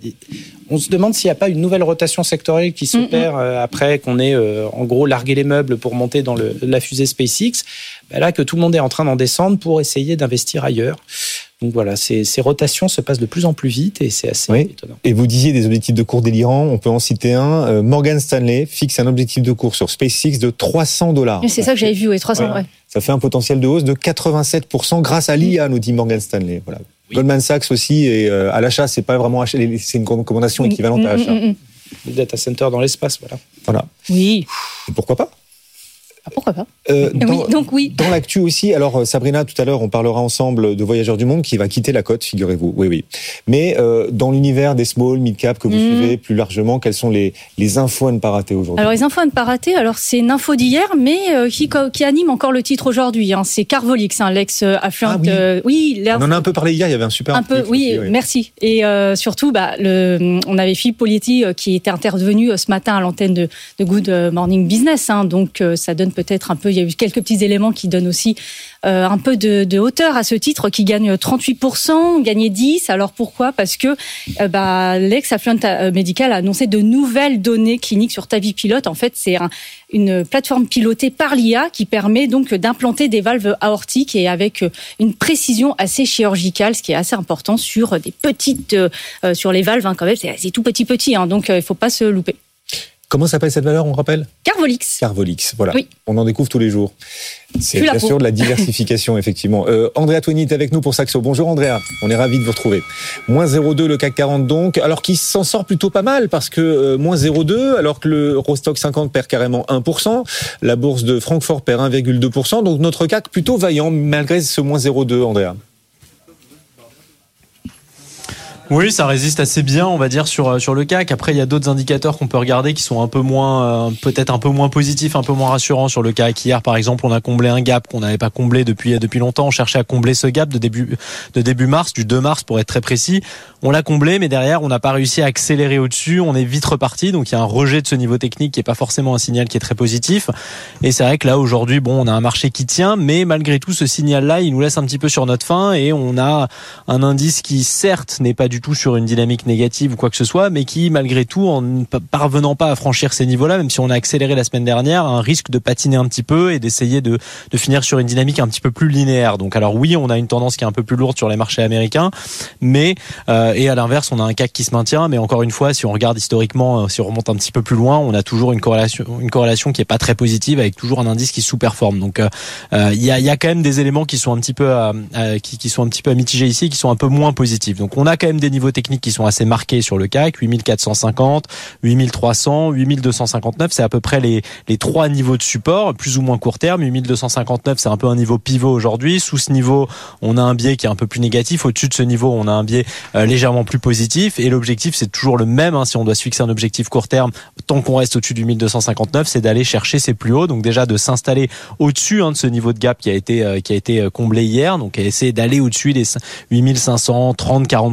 on se demande s'il n'y a pas une nouvelle rotation sectorielle qui s'opère après qu'on ait en gros largué les meubles pour monter dans la fusée SpaceX. Là, que tout le monde est en train d'en descendre pour essayer d'investir ailleurs. Donc voilà, ces rotations se passent de plus en plus vite et c'est assez étonnant. Et vous disiez des objectifs de cours délirants, on peut en citer un. Morgan Stanley fixe un objectif de cours sur SpaceX de $300. C'est ça que j'avais vu, 300, ouais. Ça fait un potentiel de hausse de 87% grâce à l'IA, nous dit Morgan Stanley. Voilà. Goldman Sachs aussi, et à l'achat, c'est pas vraiment achat, c'est une recommandation équivalente à l'achat. Le data center dans l'espace, voilà. Oui. Et pourquoi pas? Pourquoi pas? Donc oui. Dans l'actu aussi, alors Sabrina, tout à l'heure, on parlera ensemble de Voyageurs du Monde qui va quitter la cote, figurez-vous. Oui. Mais dans l'univers des small, mid-cap que vous suivez plus largement, quelles sont les infos à ne pas rater aujourd'hui? Alors les infos à ne pas rater, c'est une info d'hier, mais qui anime encore le titre aujourd'hui. C'est Carvolix, l'ex-Affluent. On en a un peu parlé hier, il y avait un super article. Merci. Et surtout, on avait Philippe Polietti qui était intervenu ce matin à l'antenne de Good Morning Business. Donc ça donne peut-être un peu, il y a eu quelques petits éléments qui donnent aussi un peu de hauteur à ce titre qui gagne 38%, gagnait 10%. Alors pourquoi? Parce que l'ex-Affluent Medical a annoncé de nouvelles données cliniques sur TAVI Pilote. En fait, c'est une plateforme pilotée par l'IA qui permet donc d'implanter des valves aortiques et avec une précision assez chirurgicale, ce qui est assez important sur des petites, sur les valves quand même. C'est tout petit, donc il faut pas se louper. Comment s'appelle cette valeur, on rappelle? Carvolix. Carvolix, voilà. Oui. On en découvre tous les jours. C'est bien sûr de la diversification, effectivement. Andrea Tweny est avec nous pour Saxo. Bonjour Andrea, on est ravis de vous retrouver. Moins 0,2 le CAC 40 donc, alors qu'il s'en sort plutôt pas mal parce que moins 0,2, alors que le Eurostock 50 perd carrément 1%, la bourse de Francfort perd 1,2%, donc notre CAC plutôt vaillant malgré ce moins 0,2, Andrea. Oui, ça résiste assez bien, on va dire, sur le CAC. Après, il y a d'autres indicateurs qu'on peut regarder qui sont un peu moins, peut-être un peu moins positifs, un peu moins rassurants sur le CAC. Hier, par exemple, on a comblé un gap qu'on n'avait pas comblé depuis longtemps. On cherchait à combler ce gap de début mars, du 2 mars pour être très précis. On l'a comblé, mais derrière, on n'a pas réussi à accélérer au-dessus. On est vite reparti. Donc, il y a un rejet de ce niveau technique qui est pas forcément un signal qui est très positif. Et c'est vrai que là, aujourd'hui, on a un marché qui tient, mais malgré tout, ce signal-là, il nous laisse un petit peu sur notre faim et on a un indice qui, certes, n'est pas du tout sur une dynamique négative ou quoi que ce soit, mais qui, malgré tout, en ne parvenant pas à franchir ces niveaux-là, même si on a accéléré la semaine dernière, a un risque de patiner un petit peu et d'essayer de finir sur une dynamique un petit peu plus linéaire. Donc, alors oui, on a une tendance qui est un peu plus lourde sur les marchés américains, mais et à l'inverse, on a un CAC qui se maintient, mais encore une fois, si on regarde historiquement, si on remonte un petit peu plus loin, on a toujours une corrélation qui est pas très positive avec toujours un indice qui sous-performe. Donc, il y a quand même des éléments qui sont un petit peu qui sont un petit peu à mitiger ici, qui sont un peu moins positifs. Donc, on a quand même des niveaux techniques qui sont assez marqués sur le CAC, 8450, 8300, 8259, c'est à peu près les trois niveaux de support, plus ou moins court terme. 8259, c'est un peu un niveau pivot aujourd'hui. Sous ce niveau, on a un biais qui est un peu plus négatif. Au-dessus de ce niveau, on a un biais légèrement plus positif. Et l'objectif, c'est toujours le même. Si on doit se fixer un objectif court terme, tant qu'on reste au-dessus du 1259, c'est d'aller chercher ces plus hauts. Donc déjà de s'installer au-dessus de ce niveau de gap qui a été comblé hier. Donc essayer d'aller au-dessus des 8530, 40 points à peu près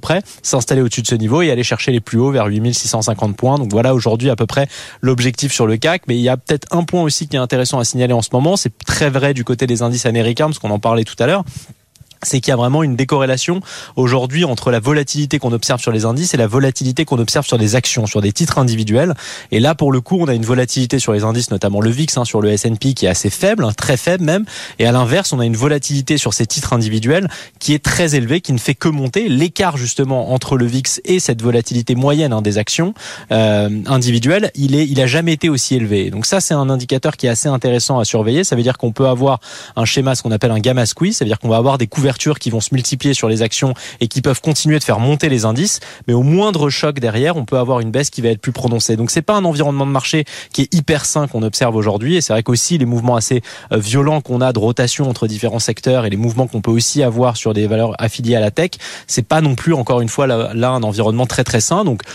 près, s'installer au-dessus de ce niveau et aller chercher les plus hauts vers 8650 points. Donc voilà aujourd'hui à peu près l'objectif sur le CAC. Mais il y a peut-être un point aussi qui est intéressant à signaler en ce moment. C'est très vrai du côté des indices américains, parce qu'on en parlait tout à l'heure. C'est qu'il y a vraiment une décorrélation aujourd'hui entre la volatilité qu'on observe sur les indices et la volatilité qu'on observe sur des actions, sur des titres individuels. Et là, pour le coup, on a une volatilité sur les indices, notamment le VIX, sur le S&P, qui est assez faible, très faible même. Et à l'inverse, on a une volatilité sur ces titres individuels qui est très élevée, qui ne fait que monter. L'écart, justement, entre le VIX et cette volatilité moyenne des actions individuelles, il a jamais été aussi élevé. Donc ça, c'est un indicateur qui est assez intéressant à surveiller. Ça veut dire qu'on peut avoir un schéma, ce qu'on appelle un gamma squeeze. Ça veut dire qu'on va avoir des couvertures qui vont se multiplier sur les actions et qui peuvent continuer de faire monter les indices, mais au moindre choc derrière, on peut avoir une baisse qui va être plus prononcée. Donc c'est pas un environnement de marché qui est hyper sain qu'on observe aujourd'hui, et c'est vrai qu'aussi les mouvements assez violents qu'on a de rotation entre différents secteurs et les mouvements qu'on peut aussi avoir sur des valeurs affiliées à la tech, c'est pas non plus encore une fois là un environnement très très sain. Donc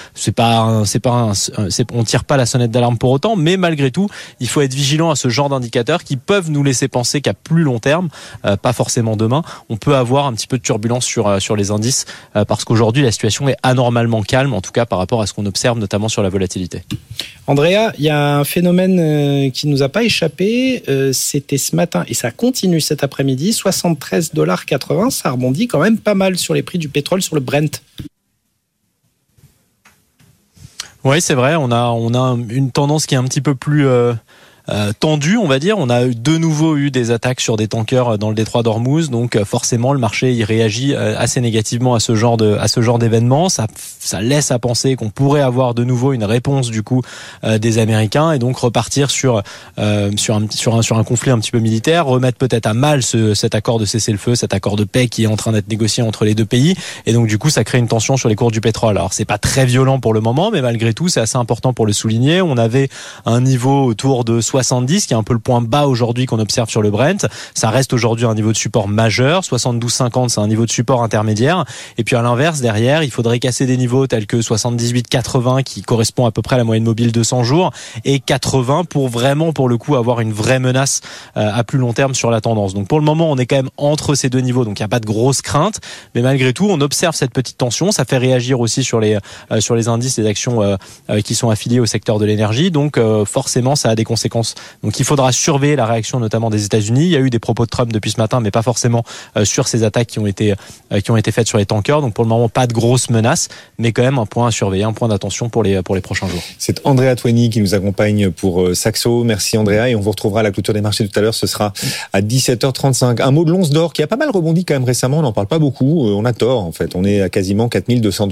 on tire pas la sonnette d'alarme pour autant, mais malgré tout, il faut être vigilant à ce genre d'indicateurs qui peuvent nous laisser penser qu'à plus long terme, pas forcément demain, on peut avoir un petit peu de turbulence sur les indices, parce qu'aujourd'hui la situation est anormalement calme, en tout cas par rapport à ce qu'on observe notamment sur la volatilité. Andrea, il y a un phénomène qui nous a pas échappé, c'était ce matin et ça continue cet après-midi, $73,80, ça rebondit quand même pas mal sur les prix du pétrole, sur le Brent. Oui, c'est vrai, on a une tendance qui est un petit peu plus tendu, on va dire. On a de nouveau eu des attaques sur des tankers dans le détroit d'Ormuz, donc forcément le marché il réagit assez négativement à ce genre d'événement. Ça laisse à penser qu'on pourrait avoir de nouveau une réponse du coup des Américains et donc repartir sur un conflit un petit peu militaire, remettre peut-être à mal cet accord de cessez-le-feu, cet accord de paix qui est en train d'être négocié entre les deux pays, et donc du coup ça crée une tension sur les cours du pétrole. Alors c'est pas très violent pour le moment, mais malgré tout c'est assez important pour le souligner. On avait un niveau autour de 70, qui est un peu le point bas aujourd'hui qu'on observe sur le Brent. Ça reste aujourd'hui un niveau de support majeur. 72,50, c'est un niveau de support intermédiaire. Et puis à l'inverse, derrière, il faudrait casser des niveaux tels que 78,80, qui correspond à peu près à la moyenne mobile de 100 jours, et 80 pour vraiment, pour le coup, avoir une vraie menace à plus long terme sur la tendance. Donc pour le moment, on est quand même entre ces deux niveaux, donc il n'y a pas de grosse crainte. Mais malgré tout, on observe cette petite tension. Ça fait réagir aussi sur les indices des actions qui sont affiliées au secteur de l'énergie. Donc forcément, ça a des conséquences. Donc il faudra surveiller la réaction notamment des États-Unis. Il y a eu des propos de Trump depuis ce matin, mais pas forcément sur ces attaques qui ont été faites sur les tankers. Donc pour le moment, pas de grosses menaces, mais quand même un point à surveiller, un point d'attention pour les prochains jours. C'est Andrea Twenny qui nous accompagne pour Saxo. Merci Andrea, et on vous retrouvera à la clôture des marchés tout à l'heure. Ce sera à 17h35. Un mot de l'once d'or qui a pas mal rebondi quand même récemment. On n'en parle pas beaucoup. On a tort en fait. On est à quasiment $4,200,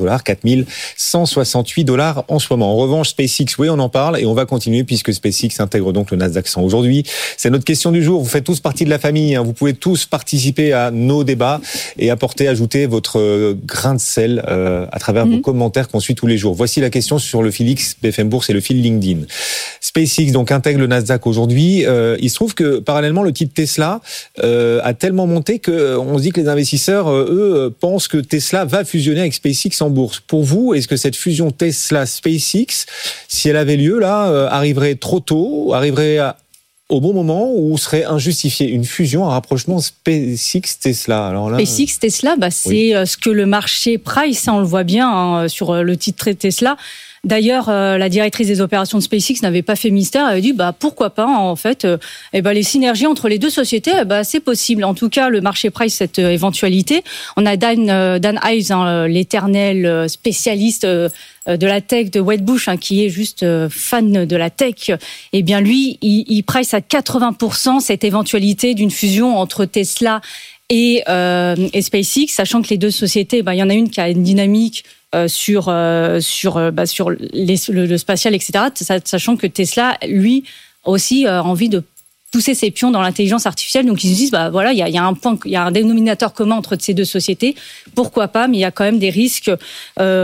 $4,168 en ce moment. En revanche, SpaceX, oui, on en parle et on va continuer puisque SpaceX intègre donc le Nasdaq 100 aujourd'hui. C'est notre question du jour. Vous faites tous partie de la famille. Vous pouvez tous participer à nos débats et ajouter votre grain de sel à travers vos commentaires qu'on suit tous les jours. Voici la question sur le fil X BFM Bourse et le fil LinkedIn. SpaceX donc intègre le Nasdaq aujourd'hui. Il se trouve que parallèlement le titre Tesla a tellement monté que on se dit que les investisseurs eux pensent que Tesla va fusionner avec SpaceX en bourse. Pour vous, est-ce que cette fusion Tesla-SpaceX, si elle avait lieu là, arriverait trop tôt, au bon moment, ou serait injustifié une fusion, un rapprochement SpaceX-Tesla? Alors là, SpaceX-Tesla, c'est ce que le marché price, on le voit bien sur le titre Tesla. D'ailleurs, la directrice des opérations de SpaceX n'avait pas fait mystère, elle avait dit pourquoi pas en fait les synergies entre les deux sociétés, c'est possible. En tout cas, le marché price cette éventualité. On a Dan Ives, l'éternel spécialiste de la tech de Wedbush, qui est juste fan de la tech. Eh bien lui, il price à 80% cette éventualité d'une fusion entre Tesla et SpaceX, sachant que les deux sociétés, il y en a une qui a une dynamique sur le spatial, etc. Sachant que Tesla, lui, a aussi envie de pousser ses pions dans l'intelligence artificielle. Donc ils se disent, il y a un point, il y a un dénominateur commun entre ces deux sociétés. Pourquoi pas? Mais il y a quand même des risques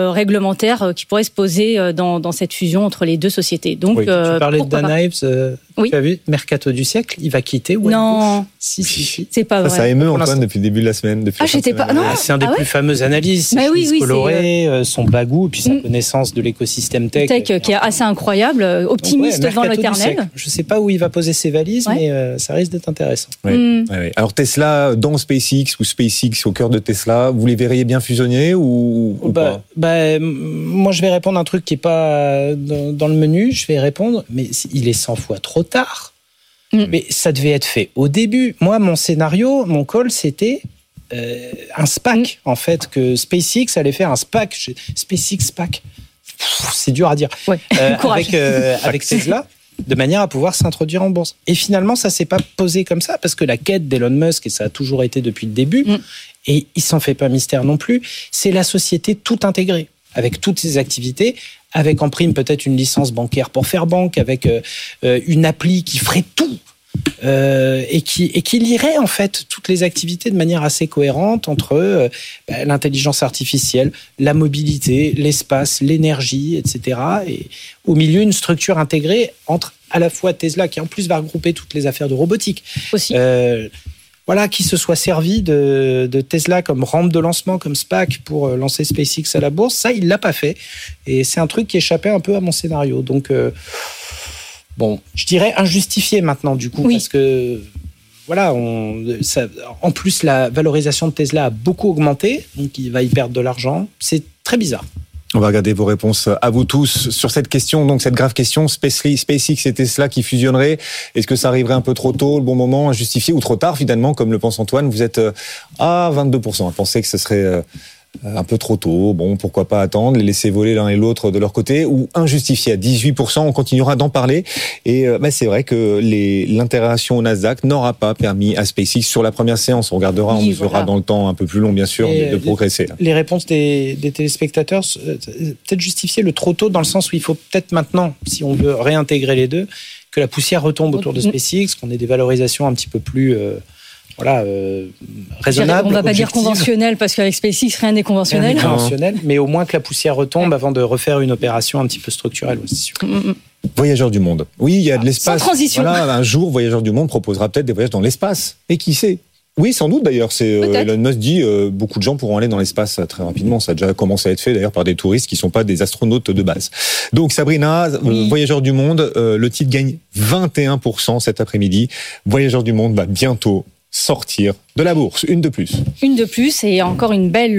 réglementaires qui pourraient se poser dans cette fusion entre les deux sociétés. Donc, tu parlais de Dan Ives. Oui. Tu as vu, Mercato du siècle, il va quitter Wayne Non. Bush. Si. C'est pas vrai. Ça émeut Antoine depuis le début de la semaine. J'étais pas. Non. C'est un des plus fameuses analyses. Mais oui, coloré, son bagou, puis sa connaissance de l'écosystème tech. Qui est assez incroyable, optimiste devant l'éternel. Je ne sais pas où il va poser ses valises, mais ça risque d'être intéressant. Ouais. Alors Tesla dans SpaceX ou SpaceX au cœur de Tesla, vous les verriez bien fusionner ou pas? Moi, je vais répondre à un truc qui n'est pas dans le menu. Je vais répondre, mais il est 100 fois trop tard. Mais ça devait être fait au début. Moi, mon scénario, mon call, c'était un SPAC, en fait, que SpaceX allait faire un SPAC. SpaceX SPAC. C'est dur à dire. Ouais. Avec Tesla, de manière à pouvoir s'introduire en bourse. Et finalement, ça ne s'est pas posé comme ça, parce que la quête d'Elon Musk, et ça a toujours été depuis le début, et il s'en fait pas mystère non plus, c'est la société tout intégrée, avec toutes ses activités, avec en prime peut-être une licence bancaire pour faire banque, avec une appli qui ferait tout, et qui lirait en fait toutes les activités de manière assez cohérente entre l'intelligence artificielle, la mobilité, l'espace, l'énergie, etc. Et au milieu, une structure intégrée entre à la fois Tesla, qui en plus va regrouper toutes les affaires de robotique, aussi. Qui se soit servi de Tesla comme rampe de lancement, comme SPAC pour lancer SpaceX à la bourse. Ça, il l'a pas fait. Et c'est un truc qui échappait un peu à mon scénario. Donc, je dirais injustifié maintenant, du coup, parce que, en plus, la valorisation de Tesla a beaucoup augmenté, donc il va y perdre de l'argent. C'est très bizarre. On va regarder vos réponses à vous tous sur cette question, donc cette grave question, SpaceX et Tesla qui fusionneraient. Est-ce que ça arriverait un peu trop tôt, le bon moment, injustifié, ou trop tard finalement, comme le pense Antoine? Vous êtes à 22% à penser que ce serait un peu trop tôt. Bon, pourquoi pas attendre, les laisser voler l'un et l'autre de leur côté, ou injustifié à 18%. On continuera d'en parler. Et c'est vrai que l'intégration au Nasdaq n'aura pas permis à SpaceX sur la première séance. On regardera, on mesurera dans le temps un peu plus long, bien sûr, de progresser. Les réponses des téléspectateurs, peut-être justifier le trop tôt dans le sens où il faut peut-être maintenant, si on veut réintégrer les deux, que la poussière retombe autour de SpaceX, qu'on ait des valorisations un petit peu plus raisonnable. On ne va pas objective. dire conventionnel, parce qu'avec SpaceX, rien n'est conventionnel. Mais au moins que la poussière retombe avant de refaire une opération un petit peu structurelle, c'est sûr. Voyageurs du monde. Oui, il y a de l'espace. Sans transition. Un jour, Voyageurs du monde proposera peut-être des voyages dans l'espace. Et qui sait? Oui, sans doute d'ailleurs. Elon Musk dit beaucoup de gens pourront aller dans l'espace très rapidement. Ça a déjà commencé à être fait d'ailleurs par des touristes qui ne sont pas des astronautes de base. Donc Sabrina, Voyageurs du monde, le titre gagne 21% cet après-midi. Voyageurs du monde va bientôt sortir de la bourse, une de plus. Une de plus, et encore une belle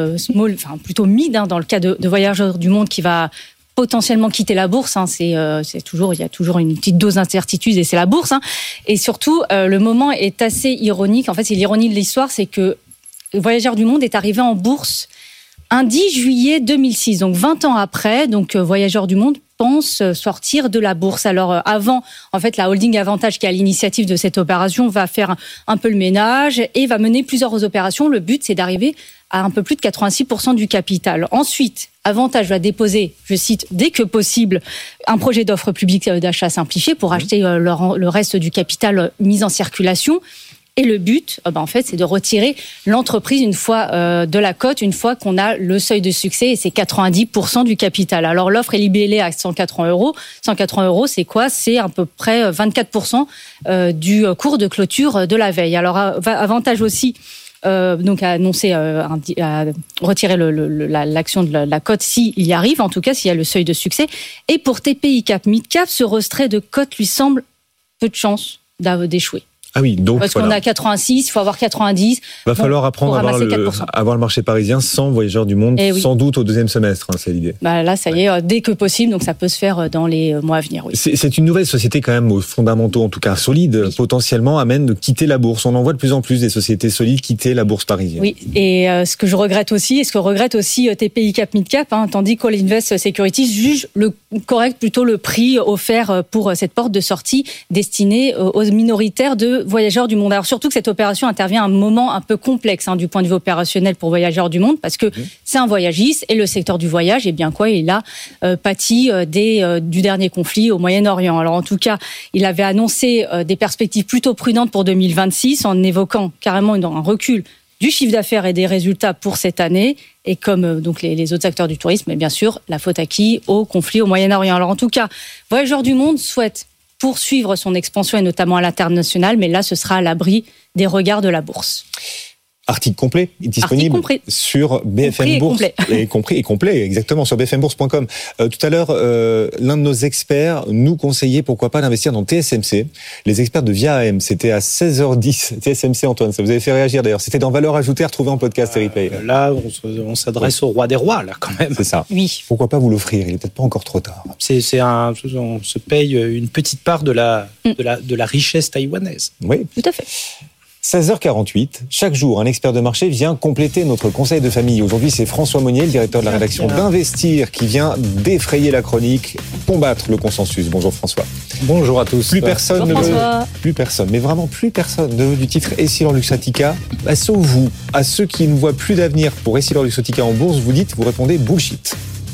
plutôt mid dans le cas de Voyageurs du monde qui va potentiellement quitter la bourse. Il y a toujours une petite dose d'incertitude, et c'est la bourse. Et surtout, le moment est assez ironique. En fait, c'est l'ironie de l'histoire, c'est que Voyageurs du monde est arrivé en bourse un 10 juillet 2006, donc 20 ans après. Donc Voyageurs du monde pense sortir de la bourse. Alors avant, en fait, la holding Avantage qui est à l'initiative de cette opération va faire un peu le ménage et va mener plusieurs opérations. Le but, c'est d'arriver à un peu plus de 86% du capital. Ensuite, Avantage va déposer, je cite, dès que possible, un projet d'offre publique d'achat simplifié pour acheter le reste du capital mis en circulation. Et le but, en fait, c'est de retirer l'entreprise une fois de la cote, une fois qu'on a le seuil de succès, et c'est 90% du capital. Alors l'offre est libellée à 180 €. 180 €, c'est quoi? C'est à peu près 24% du cours de clôture de la veille. Alors Avantage aussi donc a annoncé à retirer l'action de la cote s'il y arrive, en tout cas s'il y a le seuil de succès. Et pour TPI Cap Midcap, ce retrait de cote lui semble peu de chance d'échouer. Ah oui, donc parce qu'on a 86, il faut avoir 90. Va falloir apprendre à avoir le marché parisien sans Voyageurs du monde, sans doute au deuxième semestre, c'est l'idée. Là, ça y est, dès que possible, donc ça peut se faire dans les mois à venir. Oui. C'est une nouvelle société quand même aux fondamentaux, en tout cas solides, potentiellement amène de quitter la bourse. On en voit de plus en plus des sociétés solides quitter la bourse parisienne. Oui, et ce que regrette aussi TPI Cap Midcap, tandis qu'All Invest Securities juge correct plutôt le prix offert pour cette porte de sortie destinée aux minoritaires de Voyageurs du monde. Alors surtout que cette opération intervient à un moment un peu complexe du point de vue opérationnel pour Voyageurs du monde, parce que c'est un voyagiste et le secteur du voyage, il a pâti du dernier conflit au Moyen-Orient. Alors en tout cas, il avait annoncé des perspectives plutôt prudentes pour 2026 en évoquant carrément un recul du chiffre d'affaires et des résultats pour cette année, et comme donc les autres acteurs du tourisme, mais bien sûr la faute à qui? Au conflit au Moyen-Orient. Alors en tout cas, Voyageurs du monde souhaite poursuivre son expansion et notamment à l'international, mais là, ce sera à l'abri des regards de la bourse. Article complet est disponible sur BFM Bourse. Et complet, exactement, sur bfmbourse.com. Tout à l'heure, l'un de nos experts nous conseillait pourquoi pas d'investir dans TSMC. Les experts de Via AM, c'était à 16h10. TSMC, Antoine, ça vous avait fait réagir d'ailleurs. C'était dans Valeurs ajoutées, retrouvé en podcast et replay. Là, on s'adresse au roi des rois, là, quand même. C'est ça. Oui. Pourquoi pas vous l'offrir? Il est peut-être pas encore trop tard. On se paye une petite part de la richesse taïwanaise. Oui. Tout à fait. 16h48, chaque jour, un expert de marché vient compléter notre conseil de famille. Aujourd'hui, c'est François Monnier, le directeur de la rédaction d'Investir, qui vient défrayer la chronique, combattre le consensus. Bonjour François. Bonjour à tous. Plus personne, mais vraiment plus personne ne veut du titre Essilor-Luxottica, sauf vous. À ceux qui ne voient plus d'avenir pour Essilor-Luxottica en bourse, vous répondez bullshit.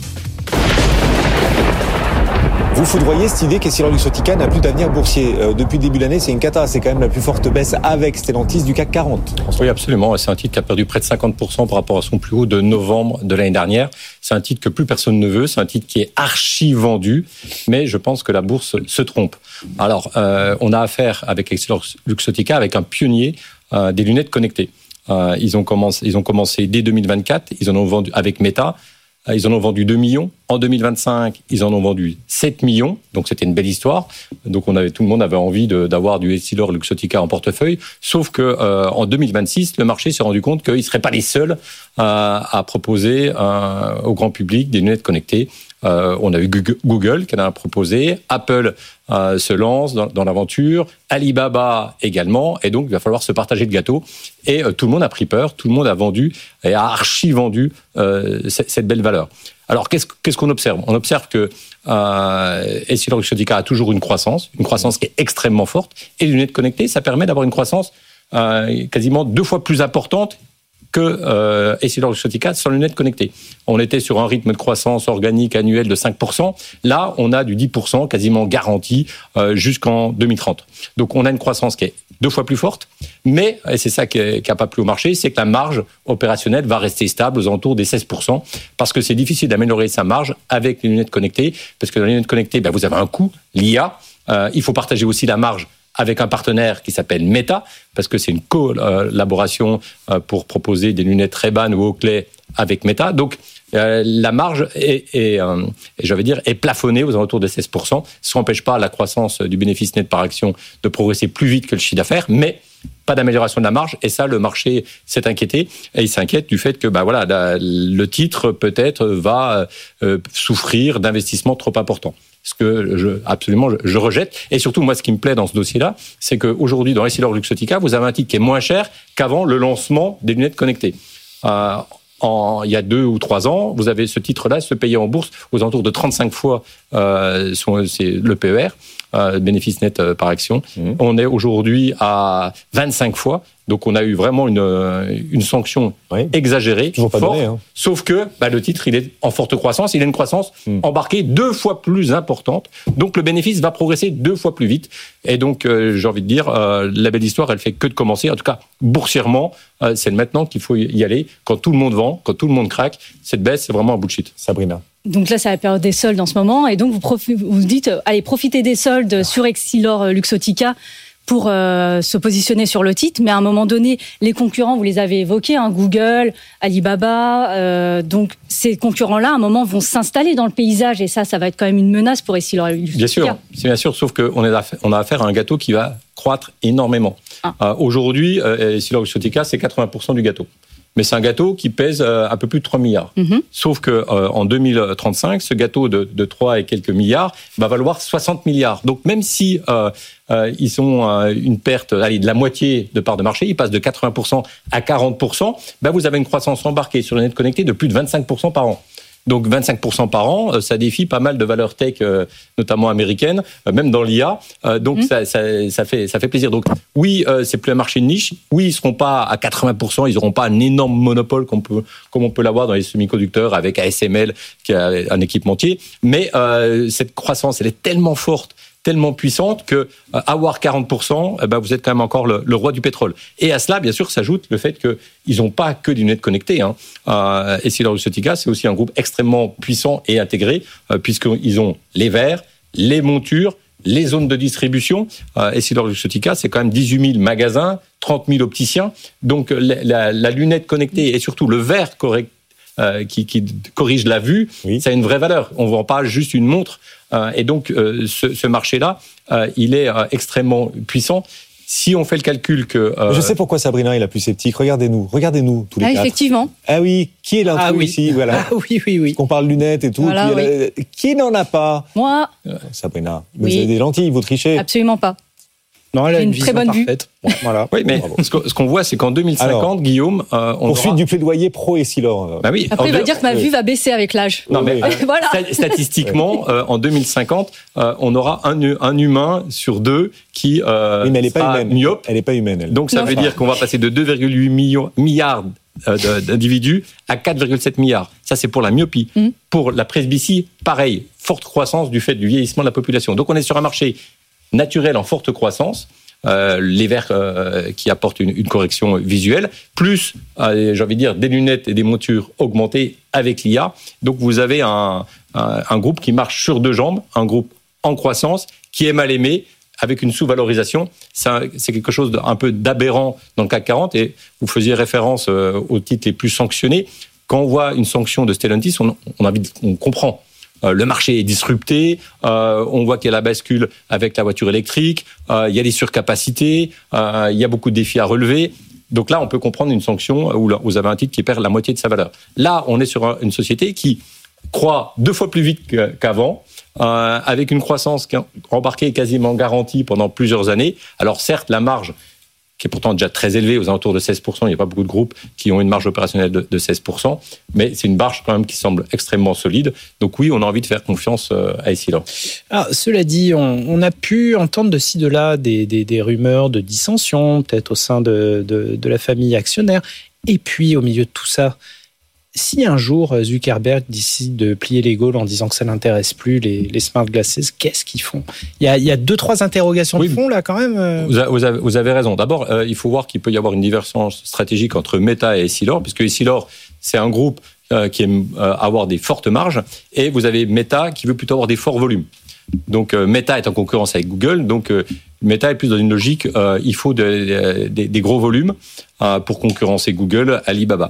Vous foudroyez cette idée qu'Essilor-Luxottica n'a plus d'avenir boursier. Depuis le début de l'année, c'est une cata. C'est quand même la plus forte baisse avec Stellantis du CAC 40. Oui, absolument. C'est un titre qui a perdu près de 50% par rapport à son plus haut de novembre de l'année dernière. C'est un titre que plus personne ne veut. C'est un titre qui est archi vendu. Mais je pense que la bourse se trompe. Alors, on a affaire avec Essilor-Luxottica avec un pionnier des lunettes connectées. Ils ont commencé dès 2024. Ils en ont vendu avec Meta. Ils en ont vendu 2 millions. En 2025, ils en ont vendu 7 millions. Donc, c'était une belle histoire. Donc, tout le monde avait envie d'avoir du Essilor-Luxottica en portefeuille. Sauf que, en 2026, le marché s'est rendu compte qu'ils ne seraient pas les seuls à proposer au grand public des lunettes connectées. On a eu Google qui en a proposé, Apple se lance dans l'aventure, Alibaba également, et donc il va falloir se partager le gâteau. Et tout le monde a pris peur, tout le monde a vendu et a archi vendu cette belle valeur. Alors qu'est-ce qu'on observe? On observe que Essilor-Luxottica a toujours une croissance qui est extrêmement forte, et les lunettes connectées, ça permet d'avoir une croissance quasiment 2 fois plus importante que Essilor-Luxottica sans lunettes connectées. On était sur un rythme de croissance organique annuel de 5%. Là, on a du 10% quasiment garanti jusqu'en 2030. Donc, on a une croissance qui est 2 fois plus forte. Mais, et c'est ça qui n'a pas plu au marché, c'est que la marge opérationnelle va rester stable aux alentours des 16%, parce que c'est difficile d'améliorer sa marge avec les lunettes connectées, parce que dans les lunettes connectées, vous avez un coût, l'IA. Il faut partager aussi la marge avec un partenaire qui s'appelle Meta, parce que c'est une collaboration pour proposer des lunettes Ray-Ban ou Oakley avec Meta. Donc, la marge est plafonnée aux alentours de 16%. Ça n'empêche pas la croissance du bénéfice net par action de progresser plus vite que le chiffre d'affaires, mais pas d'amélioration de la marge. Et ça, le marché s'est inquiété. Et il s'inquiète du fait que le titre, peut-être, va souffrir d'investissements trop importants. Ce que je rejette. Et surtout, moi, ce qui me plaît dans ce dossier-là, c'est qu'aujourd'hui, dans Essilor-Luxottica, vous avez un titre qui est moins cher qu'avant le lancement des lunettes connectées. Il y a 2 ou 3 ans, vous avez ce titre-là se payer en bourse aux alentours de 35 fois c'est le PER, bénéfice net par action. On est aujourd'hui à 25 fois. Donc, on a eu vraiment une sanction exagérée, forte. Donné, hein. Sauf que le titre, il est en forte croissance. Il a une croissance embarquée 2 fois plus importante. Donc, le bénéfice va progresser 2 fois plus vite. Et donc, j'ai envie de dire, la belle histoire, elle fait que de commencer. En tout cas, boursièrement, c'est maintenant qu'il faut y aller. Quand tout le monde vend, quand tout le monde craque, cette baisse, c'est vraiment un bullshit. Sabrina. Donc là, c'est la période des soldes en ce moment. Et donc, vous dites, allez, profitez des soldes sur Essilor-Luxottica pour se positionner sur le titre, mais à un moment donné, les concurrents, vous les avez évoqués, Google, Alibaba, donc ces concurrents-là, à un moment, vont s'installer dans le paysage, et ça va être quand même une menace pour Essilor-Luxottica. Bien sûr, sauf qu'on a affaire à un gâteau qui va croître énormément. Aujourd'hui, Essilor-Luxottica, c'est 80% du gâteau. Mais c'est un gâteau qui pèse un peu plus de 3 milliards. Sauf que en 2035, ce gâteau de 3 et quelques milliards va valoir 60 milliards. Donc même si ils ont une perte de la moitié de part de marché, ils passent de 80% à 40%, vous avez une croissance embarquée sur les lunettes connectées de plus de 25% par an. Donc 25% par an, ça défie pas mal de valeurs tech, notamment américaines, même dans l'IA. Donc ça fait plaisir. Donc oui, c'est plus un marché de niche. Oui, ils seront pas à 80%, ils n'auront pas un énorme monopole comme on peut l'avoir dans les semi-conducteurs avec ASML qui a un équipementier. Mais cette croissance, elle est tellement forte, tellement puissante que avoir 40%, vous êtes quand même encore le roi du pétrole. Et à cela, bien sûr, s'ajoute le fait qu'ils n'ont pas que des lunettes connectées. Essilor-Luxottica, c'est aussi un groupe extrêmement puissant et intégré, puisqu'ils ont les verres, les montures, les zones de distribution. EssilorLuxottica, c'est quand même 18 000 magasins, 30 000 opticiens. Donc la lunette connectée et surtout le verre correct, qui corrige la vue, ça a une vraie valeur. On ne vend pas juste une montre. Et donc ce marché-là, il est extrêmement puissant. Si on fait le calcul que... Je sais pourquoi Sabrina est la plus sceptique. Regardez-nous tous les quatre. Effectivement. Ah oui, qui est l'intrus ici, voilà. Ah oui. Qu'on parle lunettes et tout. Voilà, qui n'en a pas? Moi. Sabrina, vous avez des lentilles, vous trichez. Absolument pas. Non, elle a une très bonne parfaite. vue. Voilà. Oui, mais ce qu'on voit, c'est qu'en 2050, alors, Guillaume, on poursuite du plaidoyer pro Essilor. Bah oui, après, il va dire que ma vue va baisser avec l'âge. Non, mais voilà. Statistiquement, en 2050, on aura un humain sur 2 qui mais elle n'est pas humaine. Myope. Elle n'est pas humaine. Elle. Donc ça veut dire qu'on va passer de 2,8 milliards d'individus à 4,7 milliards. Ça, c'est pour la myopie. Pour la presbytie, pareil, forte croissance du fait du vieillissement de la population. Donc on est sur un marché naturel en forte croissance, les verres qui apportent une correction visuelle, plus, j'ai envie de dire, des lunettes et des montures augmentées avec l'IA. Donc vous avez un groupe qui marche sur 2 jambes, un groupe en croissance, qui est mal aimé, avec une sous-valorisation. C'est quelque chose d'un peu d'aberrant dans le CAC 40, et vous faisiez référence aux titres les plus sanctionnés. Quand on voit une sanction de Stellantis, on comprend. Le marché est disrupté, on voit qu'il y a la bascule avec la voiture électrique, il y a des surcapacités, il y a beaucoup de défis à relever. Donc là, on peut comprendre une sanction où vous avez un titre qui perd la moitié de sa valeur. Là, on est sur une société qui croît 2 fois plus vite qu'avant, avec une croissance embarquée quasiment garantie pendant plusieurs années. Alors certes, la marge, qui est pourtant déjà très élevée, aux alentours de 16%. Il n'y a pas beaucoup de groupes qui ont une marge opérationnelle de 16%, mais c'est une marge quand même qui semble extrêmement solide. Donc oui, on a envie de faire confiance à Essilor. Ah, cela dit, on a pu entendre de ci, de là des rumeurs de dissension, peut-être au sein de la famille actionnaire. Et puis, au milieu de tout ça, si un jour Zuckerberg décide de plier les gaules en disant que ça n'intéresse plus les smart glasses, qu'est-ce qu'ils font ? Il y a 2-3 interrogations de fond là quand même. Vous avez raison. D'abord, il faut voir qu'il peut y avoir une divergence stratégique entre Meta et Essilor, puisque Essilor, c'est un groupe qui aime avoir des fortes marges, et vous avez Meta qui veut plutôt avoir des forts volumes. Donc Meta est en concurrence avec Google, donc Meta est plus dans une logique, il faut des gros volumes pour concurrencer Google, Alibaba.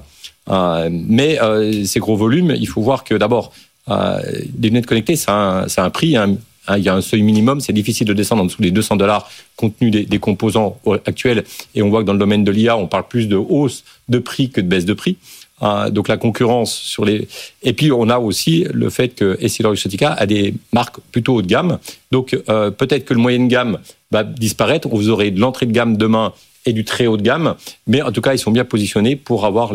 Mais ces gros volumes, il faut voir que d'abord, des lunettes connectées, ça a un prix, il y a un seuil minimum, c'est difficile de descendre en dessous des $200 compte tenu des composants actuels. Et on voit que dans le domaine de l'IA, on parle plus de hausse de prix que de baisse de prix. Donc la concurrence sur les... Et puis on a aussi le fait que EssilorLuxottica a des marques plutôt haut de gamme. Donc peut-être que le moyen de gamme va disparaître. Vous aurez de l'entrée de gamme demain et du très haut de gamme. Mais en tout cas, ils sont bien positionnés pour avoir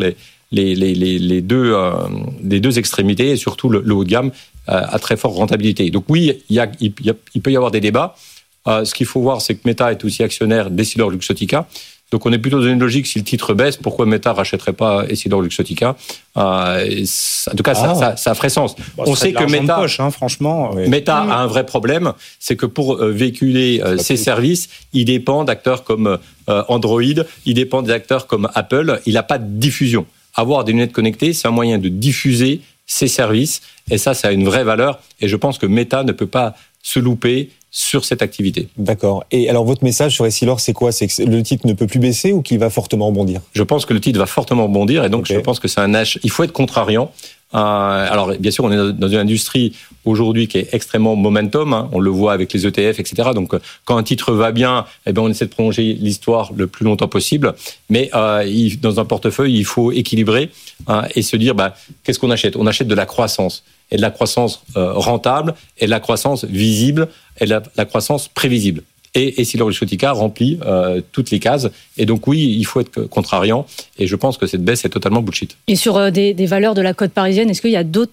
les deux extrémités, et surtout le haut de gamme à très forte rentabilité. Donc oui, il peut y avoir des débats. Ce qu'il faut voir, c'est que Meta est aussi actionnaire d'EssilorLuxottica. Donc on est plutôt dans une logique, si le titre baisse, pourquoi Meta rachèterait pas Essilorluxottica ? En tout cas, ça ferait sens. Bon, on sait que Meta, poche, franchement, Meta a un vrai problème, c'est que pour véhiculer ses services, il dépend d'acteurs comme Android, il dépend d'acteurs comme Apple, il n'a pas de diffusion. Avoir des lunettes connectées, c'est un moyen de diffuser ses services, et ça a une vraie valeur, et je pense que Meta ne peut pas se louper sur cette activité. D'accord. Et alors, votre message sur Essilor, c'est quoi ? C'est que le titre ne peut plus baisser ou qu'il va fortement rebondir ? Je pense que le titre va fortement rebondir, et donc je pense que c'est un H. Il faut être contrariant. Alors, bien sûr, on est dans une industrie aujourd'hui qui est extrêmement momentum. Hein, on le voit avec les ETF, etc. Donc, quand un titre va bien, on essaie de prolonger l'histoire le plus longtemps possible. Mais dans un portefeuille, il faut équilibrer et se dire, qu'est-ce qu'on achète ? On achète de la croissance, et de la croissance rentable, et de la croissance visible, et de la croissance prévisible. Et EssilorLuxottica remplit toutes les cases. Et donc oui, il faut être contrariant. Et je pense que cette baisse est totalement bullshit. Et sur des valeurs de la côte parisienne, est-ce qu'il y a d'autres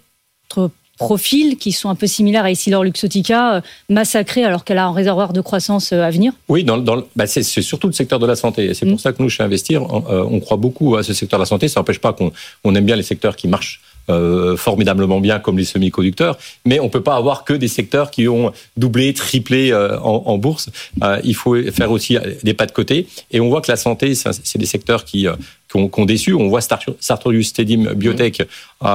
profils qui sont un peu similaires à EssilorLuxottica, massacrés alors qu'elle a un réservoir de croissance à venir ? Oui, c'est surtout le secteur de la santé. Et c'est pour ça que nous, chez Investir, on croit beaucoup à ce secteur de la santé. Ça n'empêche pas qu'on aime bien les secteurs qui marchent formidablement bien, comme les semi-conducteurs, mais on peut pas avoir que des secteurs qui ont doublé, triplé en bourse. Il faut faire aussi des pas de côté, et on voit que la santé, c'est des secteurs qui ont déçu. On voit Sartorius Stedim Biotech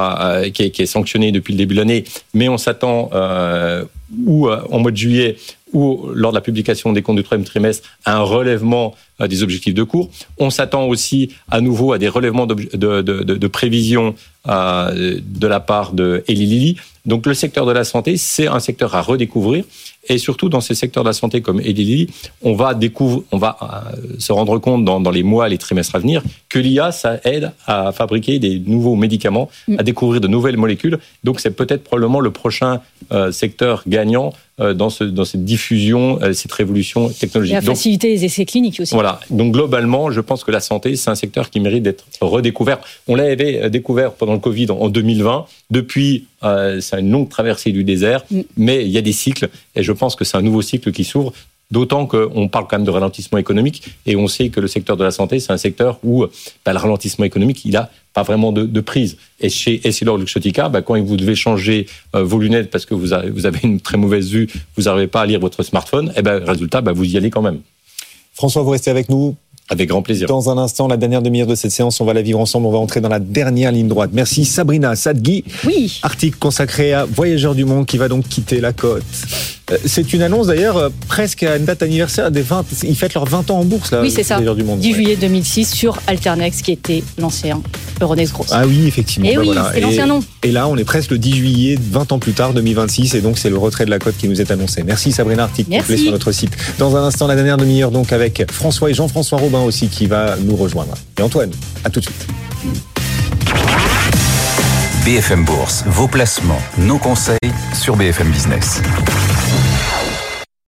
qui est sanctionné depuis le début de l'année, mais on s'attend en mois de juillet ou lors de la publication des comptes du troisième trimestre à un relèvement des objectifs de cours. On s'attend aussi à nouveau à des relèvements de prévisions de la part de Eli Lilly. Donc le secteur de la santé, c'est un secteur à redécouvrir. Et surtout dans ces secteurs de la santé comme Eli Lilly, on va se rendre compte dans les mois, les trimestres à venir que l'IA, ça aide à fabriquer des nouveaux médicaments, à découvrir de nouvelles molécules. Donc c'est peut-être probablement le prochain secteur gagnant dans cette diffusion, cette révolution technologique. Et à faciliter les essais cliniques aussi. Voilà. Donc globalement, je pense que la santé, c'est un secteur qui mérite d'être redécouvert. On l'avait découvert pendant le Covid en 2020. Depuis, c'est une longue traversée du désert, mais il y a des cycles, et je pense que c'est un nouveau cycle qui s'ouvre. D'autant qu'on parle quand même de ralentissement économique, et on sait que le secteur de la santé, c'est un secteur où le ralentissement économique, il n'a pas vraiment de prise. Et chez EssilorLuxottica, quand vous devez changer vos lunettes parce que vous avez une très mauvaise vue, vous n'arrivez pas à lire votre smartphone, résultat, vous y allez quand même. François, vous restez avec nous. Avec grand plaisir. Dans un instant, la dernière demi-heure de cette séance, on va la vivre ensemble. On va entrer dans la dernière ligne droite. Merci Sabrina Sadghi. Oui. Article consacré à Voyageurs du Monde qui va donc quitter la côte. C'est une annonce d'ailleurs presque à une date anniversaire des 20. Ils fêtent leurs 20 ans en bourse là. Oui, c'est ça. Voyageurs du Monde. 10 juillet 2006 sur Alternex qui était l'ancien Euronext Growth. Ah oui, effectivement. Et oui, c'est l'ancien nom. Et là, on est presque le 10 juillet, 20 ans plus tard, 2026, et donc c'est le retrait de la côte qui nous est annoncé. Merci Sabrina, article complet sur notre site. Dans un instant, la dernière demi-heure donc avec François et Jean-François Robin aussi qui va nous rejoindre. Et Antoine, à tout de suite. BFM Bourse, vos placements, nos conseils sur BFM Business.